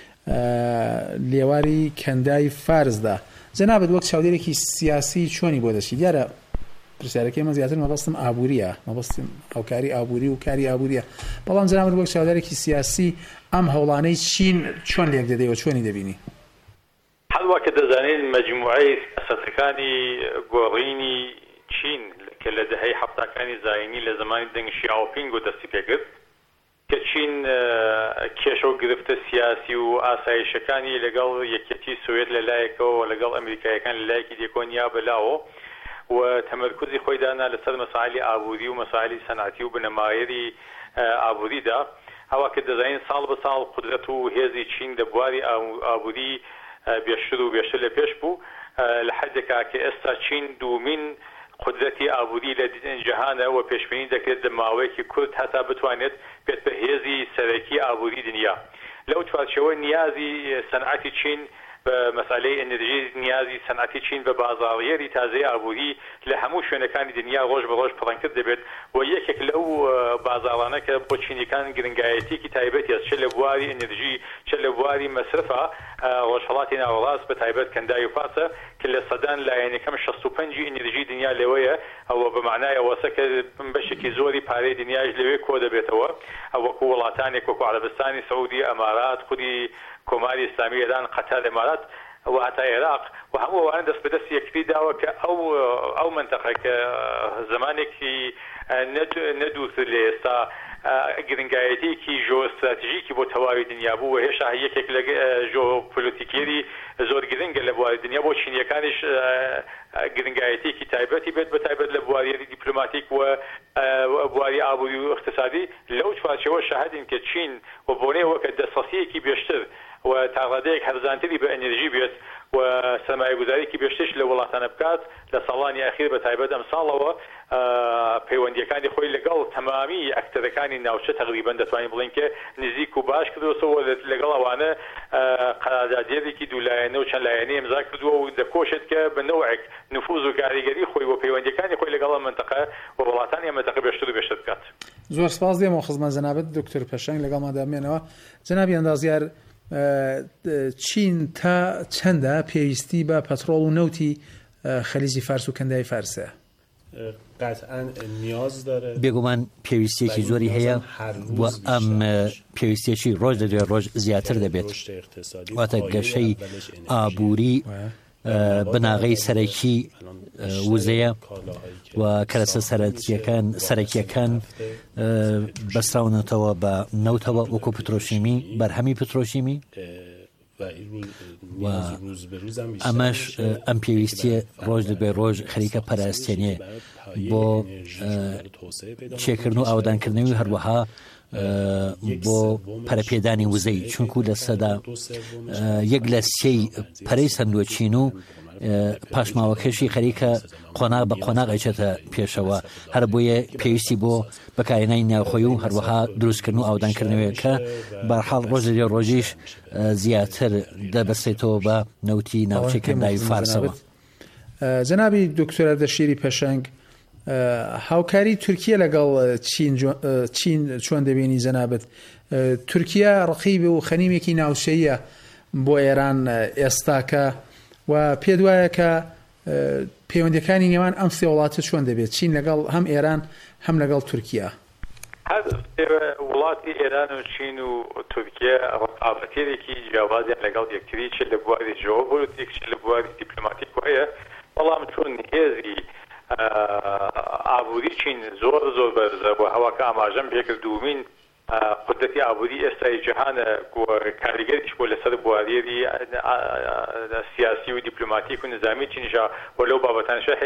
لێواری کەندای فارسدا. جەنابەت وەک چاودێرێکی سیاسی چۆنی بۆ دەچیت؟ دیارە پرسیارەکەی مە زیاتر مەبەستم ئابووریە، مەبەستم هاوکاری ئابووری و کاری ئابووریە، بەڵام جەنابەت وەک چاودێرێکی سیاسی ئەم هەوڵانەی چین چۆن لێک دەدەیەوە، چۆنی دەبینی؟ هەڵوا کە دەزانین مەجموعەی سیاسەتەکانی گۆڕینی چین کە لە دەهەی هەفتاکانی زاینی لە زمانی دەنگ شیاوپینگ و دەستی پێگرت کە چین کێشە و گرفتە سیاسی و ئاسایشەکانی لەگەڵ یەکێتی سوێت لەلایەکەوە لەگەڵ ئەمریکایەکان لەلایەکی دیکۆنیا بەلاوە و تەمەرکوزی خۆی دانا لەسەر مەسائلی ئابووری و مەسائلی سەنعەتی و بنەمایەری ئابووریدا. هەوا کە دەزانین ساڵ بە ساڵ قودرەت و هێزی چین لە بواری ئابووری بێشتر و بێشتر لە پێش بوو لە حەدێکا کە ئێستا چین دوومین قدرەتی ئابووری لە جیهانە و پێشبینی دەکرێت لە ماوەیەکی کورت هەتا بتوانێت بێت بە هێزی سەرەکی ئابووری دنیا. لەو چوارچەوە نیازی سەنعەتی چین بە مەسالەی ئەنرژی، نیازی سەنعەتی چین بە بازاڕیەری تازەی ئابووری لە هەموو شوێنەکانی دنیا ڕۆژ بە ڕۆژ پڕەنکرد دەبێت و یەکێک لەو بازاڕانە کە بۆ چینیەکان گرنگایەتێکی تایبەتی هەست، چ لە بواری ئەنرژی چ لە بواری مەسرفە ڕۆژهەڵاتی ناوەڕاست بە تایبەت کەندای و فارسە کە لە سەدان لایەنەکەم شەست و پەنج ئەنرژی دنیا لەوەیە، ئەوە بە معنای ئەوەسە کە بەشێکی زۆری پارەی دنیاش لەوێ کۆ دەبێتەوە، ئەوەکو وڵاتانێک وەکو عەرەبستانی سەعودی، ئەمارات، خودی کۆماری ئیسلامی ئێران، قەتار، ئێمارات و هەتا عێراق و هەموو ئەوانە دەست بەدەست یەکتری داوە کە ئەو ئەو منتەقە کە زمانێکی نەدووتر لە ئێستا گرنگایەتێکی ژۆئۆستراتیژیکی بۆ تەواوی دنیا بوو و هێشتا یەکێک لە ژۆپۆلیتیکێری زۆر گرنگە لە بواری دنیا بۆ چینیەکانیش گرنگایەتێکی تایبەتی بێت بە تایبەت لە بواریەری دیپلۆماتیک و بواری ئابووری و اقتصادی لەو چوارچێوە شاهدین کە چین و بۆنەوە کە دەسترسیەکی بێشتر و تاڕادەیەک هەرزانتری بە ئەنرژی بێت و سەرمایه‌گوزاریی بێشترش لە وڵاتانە بکات لە ساڵانی ئاخیر بە تایبەت ئەم ساڵەوە پەیوەندیەکانی خۆی لەگەڵ تەمامی ئەکتەرەکانی ناوچە تقریبان دەتوانین بڵین کە نزیک و باش کردوەوە لەگەڵ ئەوانە قەراردادیەکی دوولایەنە و چەند لایەنەی ئیمزا کردووە و دەکۆشێت کە بە نەوعێک نفوذ و کاریگەری خۆی و پەیوەندیەکانی خۆی لەگەڵ منتەقە و وڵاتانی منتەقە بێشتر و بێشتر بکات. زۆر سپاس دێمەوە خزمەت جەنابەت دکتۆر پەشنگ لەگەڵمان دامێنەوە. جەنابی ئەندازیار، چین تا چەندە پێویستی بە پەترۆڵ و نەوتی خەلیجی فارس و کەندای فارسە؟ بێگومان پێویستێکی زۆری هەیە و ئەم پێویستێکی ڕۆژ لە دوێ ڕۆژ زیاتر دەبێت. واتە گەشەی ئابووری بناغەی سەرەکی وزەیە و کەرەسە سەرەکیەکان سەرەکیەکان بەسراونەتەوە بە نەوتەوە وەکو پترۆشیمی بەرهەمی پترۆشیمی و ئەمەش ئەم پێویستیە ڕۆژ دەبێ ڕۆژ خەریکە پەراستێنێ بۆ چێکردن و ئاودانکردنەوەی هەروەها بۆ پەرەپێدانی وزەی، چونکو لە سەدا یەک لە سێی پەرەی سندووە چین و پاشماوەکەشی خەریکە قۆناغ بە قۆناغ ئەچێتە پێشەوە، هەر بۆیە پێویستی بۆ بەکارهێنانی ناوخۆی و هەروەها دروستکردن و ئاودانکردنەوەی کە بەرحاڵ ڕۆژ لە ڕۆژیش زیاتر دەبەستێتەوە بە نەوتی ناوچەی کەنداوی فارسەوە. جەنابی دکتۆر ئەردەشیری پەشنگ، هاوکاری تورکیا لەگەڵ چین چۆن دەبینی جەنابەت؟ تورکیا ڕقیب و خەنیمێکی ناوچەیە بۆ ئێران ئێستاکە و پێ دوایە کە پەیوەندیەکانی نێوان ئەم سێ وڵاتە چۆن دەبێت، چین لەگەڵ هەم ئێران هەم لەگەڵ تورکیا؟ وڵاتی ئێران و چین و تورکیا ڕقابەتێکی جیاوازیان لەگەڵ یەکتری چ لە بواری ژۆپۆلیتیک چ لە بواری دیپلۆماتیک هەیە، بەڵام چون هێزی ئابووری چین زۆر زۆر بەرزە بۆ هەواکە ئاماژەم پێکرد دومین قدرەتی ئابووری ئێستای جیهانە کاریگەریش بۆ لەسەر بواریێری سیاسی و دیپلۆماتیک و نظامی چینیشا بۆ لەو بابەتانشە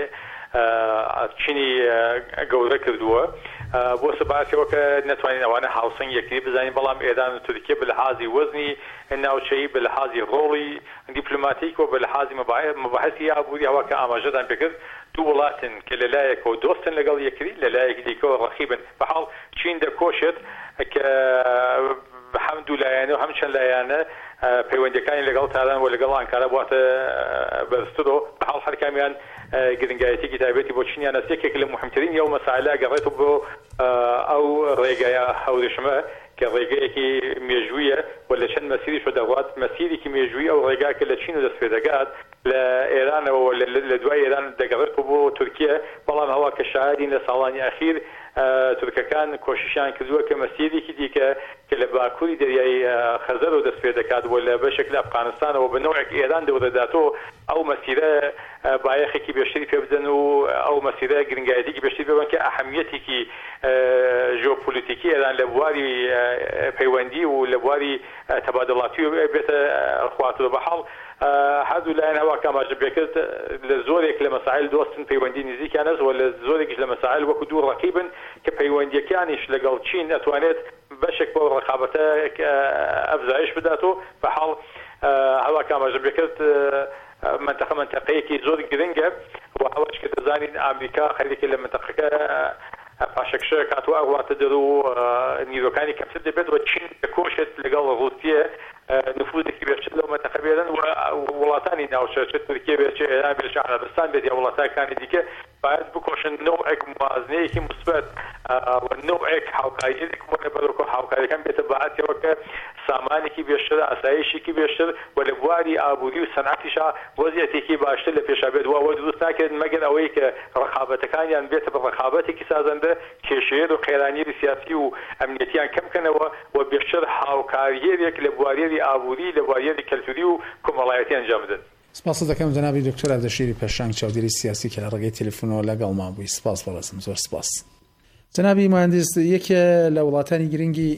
چینی گەورە کردووە بۆ سباسیەوە کە نەتوانین ئەوانە هاوسنگ یەکتری بزانین، بەڵام ئێران و تورکیا بە لەحاظی وەزنی ناوچەیی بە لەحاظی ڕۆڵی دیپلۆماتیک و بە لەحاظی مەباحثی ئابووری هەواکە ئاماژەدان پێکرد دوو وڵاتن کە لەلایەکەوە دۆستن لەگەڵ یەکتری لەلایەکی دیکەوە ڕەخیبن. بەحاڵ چین دەکۆشێت کە هەم دوو لایەنە و هەم چەند لایەنە پەیوەندیەکانی لەگەڵ تاران و لەگەڵ ئەنکارە بواتە بەرزترەوە، بەحاڵ هەرکامیان گرنگایەتێکی تایبەتی بۆ چینیان ئەستێکێک لە مهمترین یەو مەسائلە گەڕێتەوە بۆ ئەو ڕێگایە هەورێشمە کە ڕێگەیەکی مێژوویە و لە چەند مەسیری شۆ دەڕات، مەسیرێکی مێژووی ئەو ڕێگا کە لە چین و دەست پێ دەگات لە ئێرانەوە لە دوای ئێران دەگەڕێتەوە بۆ تورکیا، بەڵام هەوا کە شاهدین لە ساڵانی ئاخیر تورکەکان کۆشیشیان کردووە کە مەسیرێکی دیکە کە لە باکووری دەریای خەزەر و دەست پێ دەکات و لە بەشێک لە ئەفغانستانەوە بە نەوعێک ئێران دەوردەداتەوە، ئەو مەسیرە بایەخێکی بێشتری پێ بدەن و ئەو مەسیرە گرنگایەتێکی بێشتری پێ بدەن کە ئەهەمیەتێکی ژۆپۆلیتیکی ئێران لە بواری پەیوەندی و لە بواری تەبادڵاتی بێتە خواتەوە. بەحاڵ هەردوو لایەن هەواکە ئاماژە پێکرد لە زۆرێک لە مەسائل دۆستن پەیوەندی نزیکیان هەست و لە زۆرێکیش لە مەسائل وەکو دوو ڕەقیبن کە پەیوەندیەکانیش لەگەڵ چین ئەتوانێت بەشێک بۆ ڕقابەتە ئەفزایش بداتەوە. بەحاڵ هەواکە ئاماژە پێکرد منتەقە منتەقەیەکی زۆر گرنگە و هەواش کە دەزانین ئامریکا خەریکی لە منتەقەکە پاشەکشە کاتوە وڵاتە دەرو نیرۆکانی کەمتر دەبێت و چین دەکۆشێت لەگەڵ ڕوسیە نفوذێکی بێشتر لەو منتەقە بێدەن و وڵاتانی ناوچە چ تورکیا بێت چ ئێران بێت چ عەرەبستان بێت یا وڵاتەکانی دیکە باید بکۆشن نوعێک موازنەیەکی مثبت و نوعێک هاوکاریەک بەرەوکە هاوکاریەکان بێتە بەعاتیەوە کە سامانێکی بێشتر ئاسایشێکی بێشتر و لە بواری ئابووری و سەنعەتیشا وەزعیەتێکی باشتر لە پێشا بێت و ئەوە دروست ناکرێت مەگەر ئەوەی کە ڕقابەتەکانیان بێتە بە ڕقابەتێکی سازەندە کێشەیەر و قێرانیەری سیاسی و ئەمنیەتیان کەمکەنەوە و بێشتر هاوکاریەک لە بوارێری ئابووری لە بوارێری کەلتوری و کۆمەڵایەتی ئەنجام بدەن. سپاس دەکەم جەنابی دکتۆر ئەردەشیری پەشنگ چاودێری سیاسی کە لە ڕێگەی تەلەفۆنەوە لەگەڵمان بووی. سپاس بەڕێزم، زۆر سپاس. جەنابی مهندس، یەکێ لە وڵاتانی گرنگی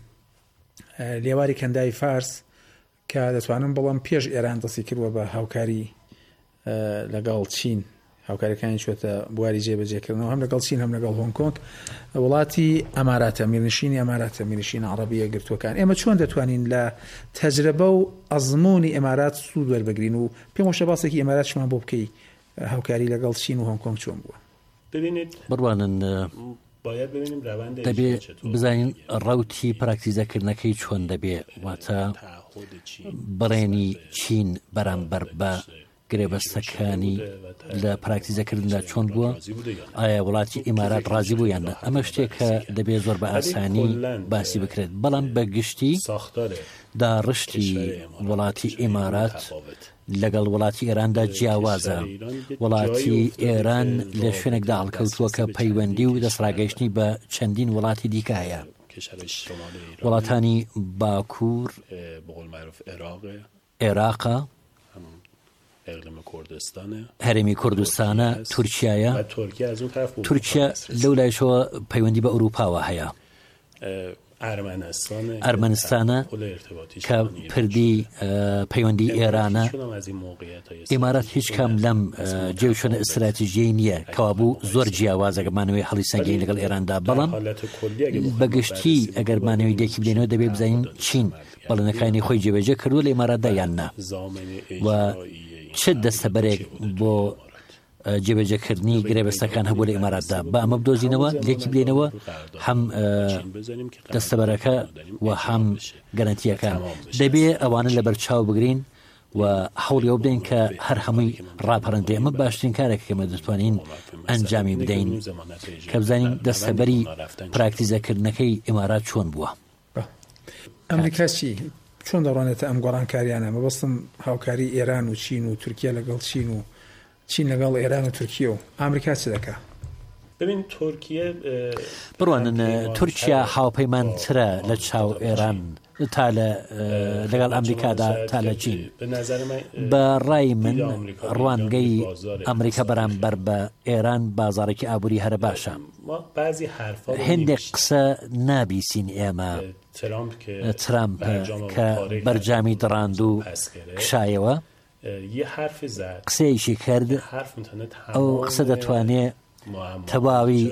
لێواری کەنداوی فارس کە دەتوانم بەڵام پێش ئێران دەستی کردووە بە هاوکاری لەگەڵ چین هاوکاریەکانی چۆتە بواری جێبەجێکردنەوە هەم لەگەڵ چین هەم لەگەڵ هۆنگ کۆنگ وڵاتی ئەماراتە میرنشینی ئەماراتە میرنشینە عەرەبیە گرتوەکان ئێمە چۆن دەتوانین لە تەجربە و ئەزموونی ئەمارات سوود وەربگرین و پێم واشە باسێکی ئەماراتشمان بۆ بکەی هاوکاری لەگەڵ چین و هۆنگ کۆنگ چۆن بووە ببینید بڕوانن باید ببینیم روند دەبێ بزانین ڕەوتی پراکتیزەکردنەکەی چۆن دەبێ واتە بڕێنی چین بەرامبەر بە گرێبەستەکانی لە پراکتیزەکردندا چۆن بووە ئایا وڵاتی ئیمارات ڕازی بوو یان نە ئەمە شتێکە دەبێت زۆر بە ئاسانی باسی بکرێت بەڵام بە گشتی داڕشتی وڵاتی ئیمارات لەگەڵ وڵاتی ئێراندا جیاوازە وڵاتی ئێران لە شوێنێکدا هەڵکەوتووە کە پەیوەندی و دەسڕاگەیشتنی بە چەندین وڵاتی دیکایە وڵاتانی باکوور عێراقە هەرێمی کوردستانە تورکیایە تورکیا لەو لایشەوە پەیوەندی بە ئەوروپاوە هەیە ئەرمەنستانە کە پردی پەیوەندی ئێرانە ئیمارات هیچ کام لەم جێوشونە ئستراتیژیەی نییە کەوا بوو زۆر جیاوازەگەمانەوەی هەڵی سەنگین لەگەڵ ئێراندا بەڵام بەگشتی ئەگەرمانەوەی دێکی بدێنەوە دەبێ بزانین چین بەڵێنەکانی خۆی جێبەجێ کردووە لە ئیماراتدا یان نا و چ دەستەبەرێک بۆ جێبەجێکردنی گرێبەستەکان هەبوو لە ئیماراتدا بە ئەمە بدۆزینەوە لێکی بلێنەوە هەم دەستەبەرەکە و هەم گەرنتیەکان دەبێ ئەوانە لە بەرچاو بگرین و هەوڵیەوە بدەین کە هەر هەمووی ڕاپەڕەندێ ئەمە باشترین کارێکەکەمە دەتوانین ئەنجامی بدەین کە بزانین دەستەبەری پراکتیزەکردنەکەی ئیمارات چۆن بووە. ئەمریکا چی؟ چۆن دەڕوانێتە ئەم گۆڕانکاریانە مەبەستم هاوکاری ئێران و چین و تورکیا لەگەڵ چین و چین لەگەڵ ئێران و تورکیە و ئەمریکا چ دەکا؟ ببین تورکیە بڕوانن تورکیا هاوپەیمانترە لە چاو ئێران تا لەگەڵ ئەمریکادا تا لە چین بە ڕای من ڕوانگەی ئەمریکا بەرامبەر بە ئێران بازارێکی ئابووری هەرە باشە هێندێک قسە نابیسین ئێمە ترامپ کە بەرجامی دڕاند و کشایەوە قسەیەکی کرد ئەو قسە دەتوانێت تەواوی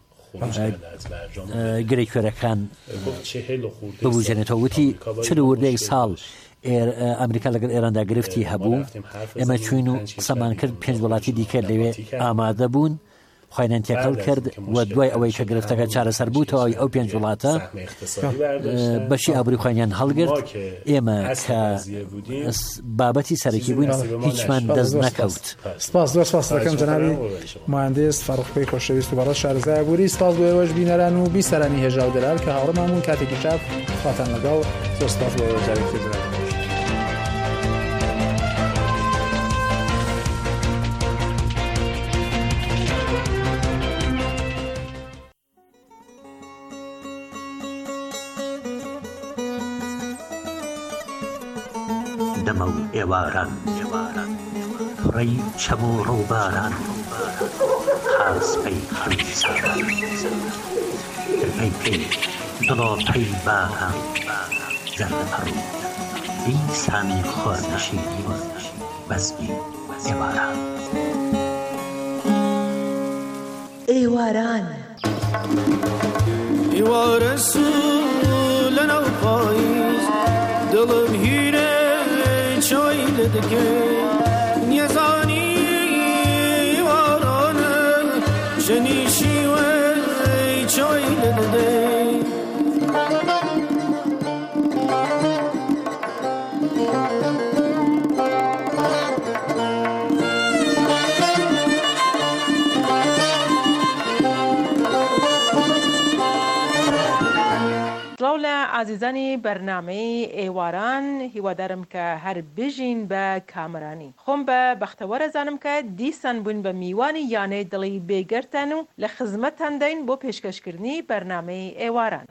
گرەی کوێرەکان ببوژێنێتەوە وتی چل وردەیەک ساڵ ئەمریکا لەگەڵ ئێراندا گرفتی هەبوو ئێمە چوین و قسەمان کرد پێنج وڵاتی دیکە لەوێ ئامادە بوون خۆیان تێکەڵ کرد و دوای ئەوەی کە گرفتەکە چارەسەر بوو تەواوی ئەو پێنج وڵاتە بەشی ئابووری خۆیان هەڵگرت ئێمە کە بابەتی سەرەکی بووین هیچمان دەست نەکەوت. سپاس زۆر سپاس دەکەم جەنابی مهندس فەرخپەی خۆشەویست و بەڕێز شارەزای ئابووری سپاس بۆ ئێوەش بینەران و بیسەرانی هێژا و دەلال کە هاوڕێمان بوون کاتێکی شاپ خواتان لەگەڵ زۆر سپاس بۆ ئێوە جارێکی تر. دەمە و ئێواران پڕی چەم و ڕووباران خاسپەی خەڵساران دڵپەی پێی دڵۆپەی باغان زەردەپەڕ و دیسانی خۆرنشینی بەزمی ئێواران ئێواران ئێوارە سوو لەناو پاییز دڵم هیرە چۆی لە دەکەی نیەزانی ئێوارانە ژەنیشی وەی چۆی لە دەدەی سڵاو لە عزیزانی بەرنامەی ئێواران هیوادارم کە هەر بژین بە کامرانی خۆم بە بەختەوەرەزانم کە دیسان بوون بە میوانی یانەی دڵی بێگەرتان و لە خزمەتتان دەین بۆ پێشکەشکردنی بەرنامەی ئێواران.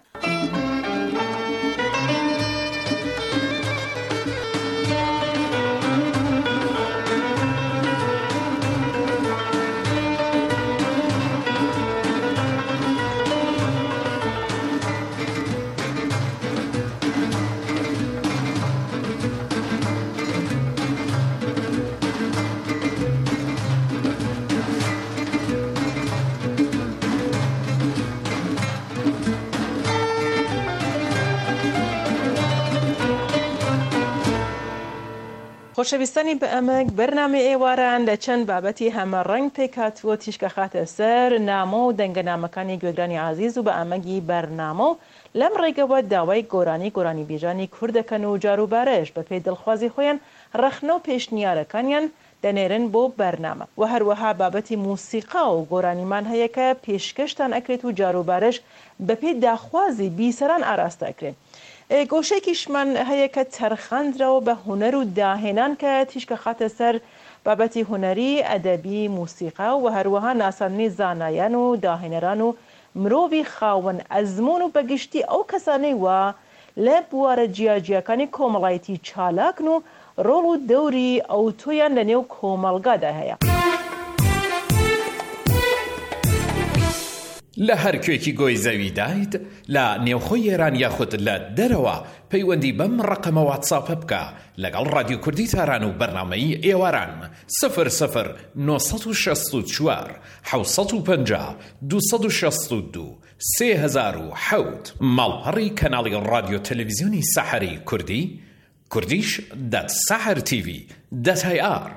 خۆشەویستانی بە ئەمەک بەرنامەی ئێواران لە چەند بابەتی هەمە ڕەنگ پێکاتوە تیشکە خاتە سەر نامە و دەنگەنامەکانی گوێگرانی عزیز و بە ئەمەگی بەرنامە و لەم ڕێگەوە داوای گۆرانی گۆرانی بیژانی کوردەکەن و جاروبارەش بە پێی دڵخوازی خۆیان ڕەخنە و پێشنیارەکانیان دەنێرن بۆ بەرنامە و هەروەها بابەتی موسیقا و گۆرانیمان هەیە کە پێشکەشتان ئەکرێت و جاروبارەش بە پێی داخوازی بیسەران ئاراستە ئەکرێن. گۆشێکیشمان هەیە کە تەرخاندرەوە بە هوەر و داهێنان کە تیشکە خاتە سەر بابەتی هوەری ئەدەبی موسیقا و هەروەها ناساندنی زانایان و داهێنەران و مرۆڤی خاوەن ئەزمون و بەگشتی ئەو کەسانەی وە لە بوارە جیاجیەکانی کۆمەڵایەتی چالاکن و ڕۆڵ و دەوری ئەو تۆیان لە نێو کۆمەڵگادا هەیە. لە هەر کوێکی گۆی زەوی دایت لە نێوخۆی ئێران یاخود لە دەرەوە پەیوەندی بەم ڕقەمە واتساپە بکە لەگەڵ رادیۆ کوردی تاران و بەرنامەی ئێواران سفر سفر نۆ سەد و شەست و چوار حەوت و پەنجا دوو سەد و شەست و دوو سێ هەزار و حەوت ماڵپەڕی کەناڵی رادیۆ تەلەڤیزیۆنی سەحەری کوردی کوردیش دەت سەحەر تیڤی دەت هەی ئار.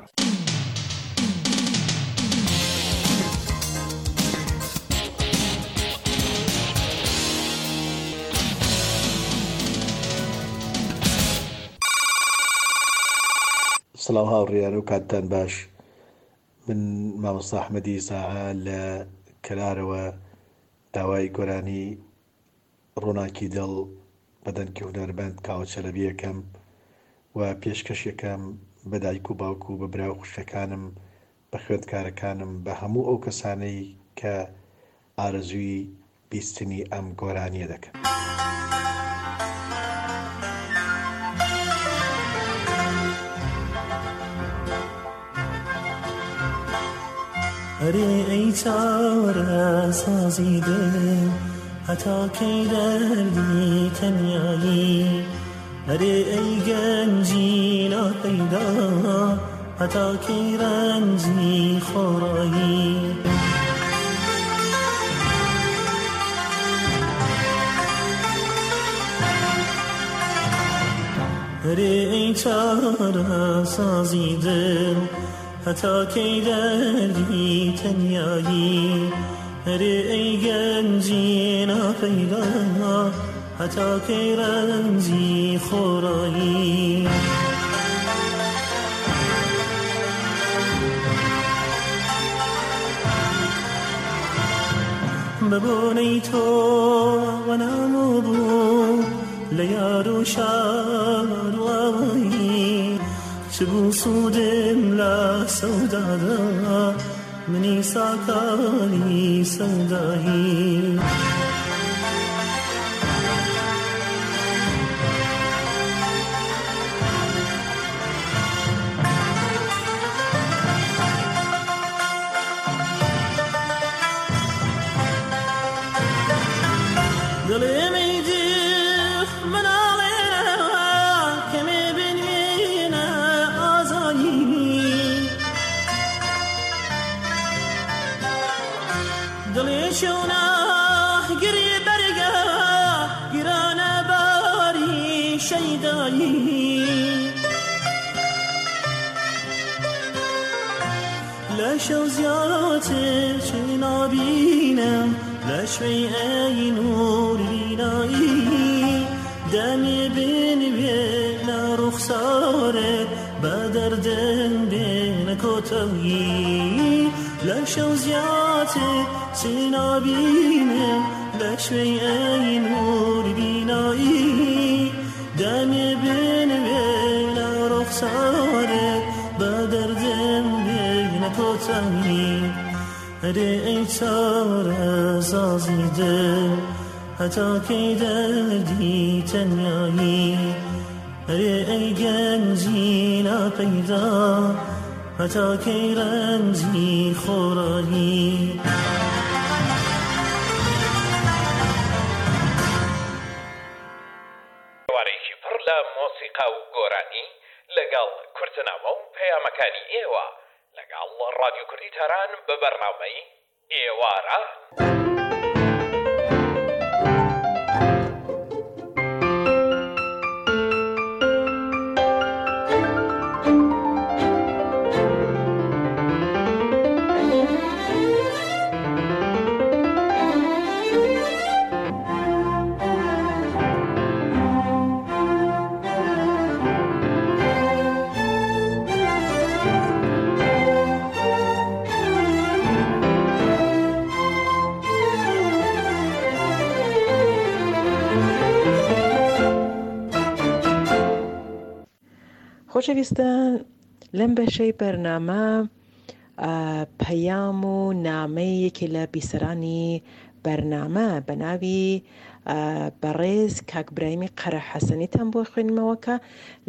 سڵاو هاوڕێیان و کاتتان باش. من مامۆستا ئەحمەدی ساعە لە کەرارەوە داوای گۆرانی ڕۆناکی دڵ بەدەنکی هونەرمەند کاوە چەلەبی یەکەم و پێشکەش یەکەم بە دایک و باوک و بە برا و خوشتەکانم بە خوێندکارەکانم بە هەموو ئەو کەسانەی کە ئارەزووی بیستنی ئەم گۆرانیە دەکەن. هەرێ ئەی چاوەڕە سازی دڵ هەتا کەی دەردی تەنیایی هەرێ ئەی گەنجی ناپەیدا هەتا کەی ڕەنجی خۆڕایی هەرێ ئەی چاوەڕە سازی دڵ هەتا کەی دەردی تەنیایی هەرێ ئەی گەنجی ناپەیدا هەتا کەی ڕەنجی خۆڕایی بە بۆنەی تۆ وەنامۆ بوو لە یار و شار و ئەوایی چ بوو سوودم لە سەودادا منی ساکانی سەودایی لەشەو زیاتر چ نابینم لە شوێی ئەی نووربینایی دەمێ بنوێ لە ڕوخسارت بە دەردم بێنە کۆتەویی لەشەو زیاتر چ نابینم لە شوێی ئەی نووربینایی دەمێ بنوێ لە ڕوخسارت بە دەردم بێنە کۆتەویی هەرێ ئەی چاوەڕە سازی دڵ هەتا کەی دەردی تەنیایی هەرێ ئەی گەنجی ناپەیدا هەتا کەی ڕەنجی خۆڕایی وارێکی پڕ لە مۆسیقا و گۆرانی لەگەڵ کورتنامە و پەیامەکانی ئێوە لەگەڵ رادیۆ کوردی تاران بە بەرنامەی ئێواران. خۆشەویستان لەم بەشەی بەرنامە پەیام و نامەیەکی لە بیسەرانی بەرنامە بە ناوی بەڕێز کاک برایمی قەرە حەسەنیتان بۆ خوێنمەوە کە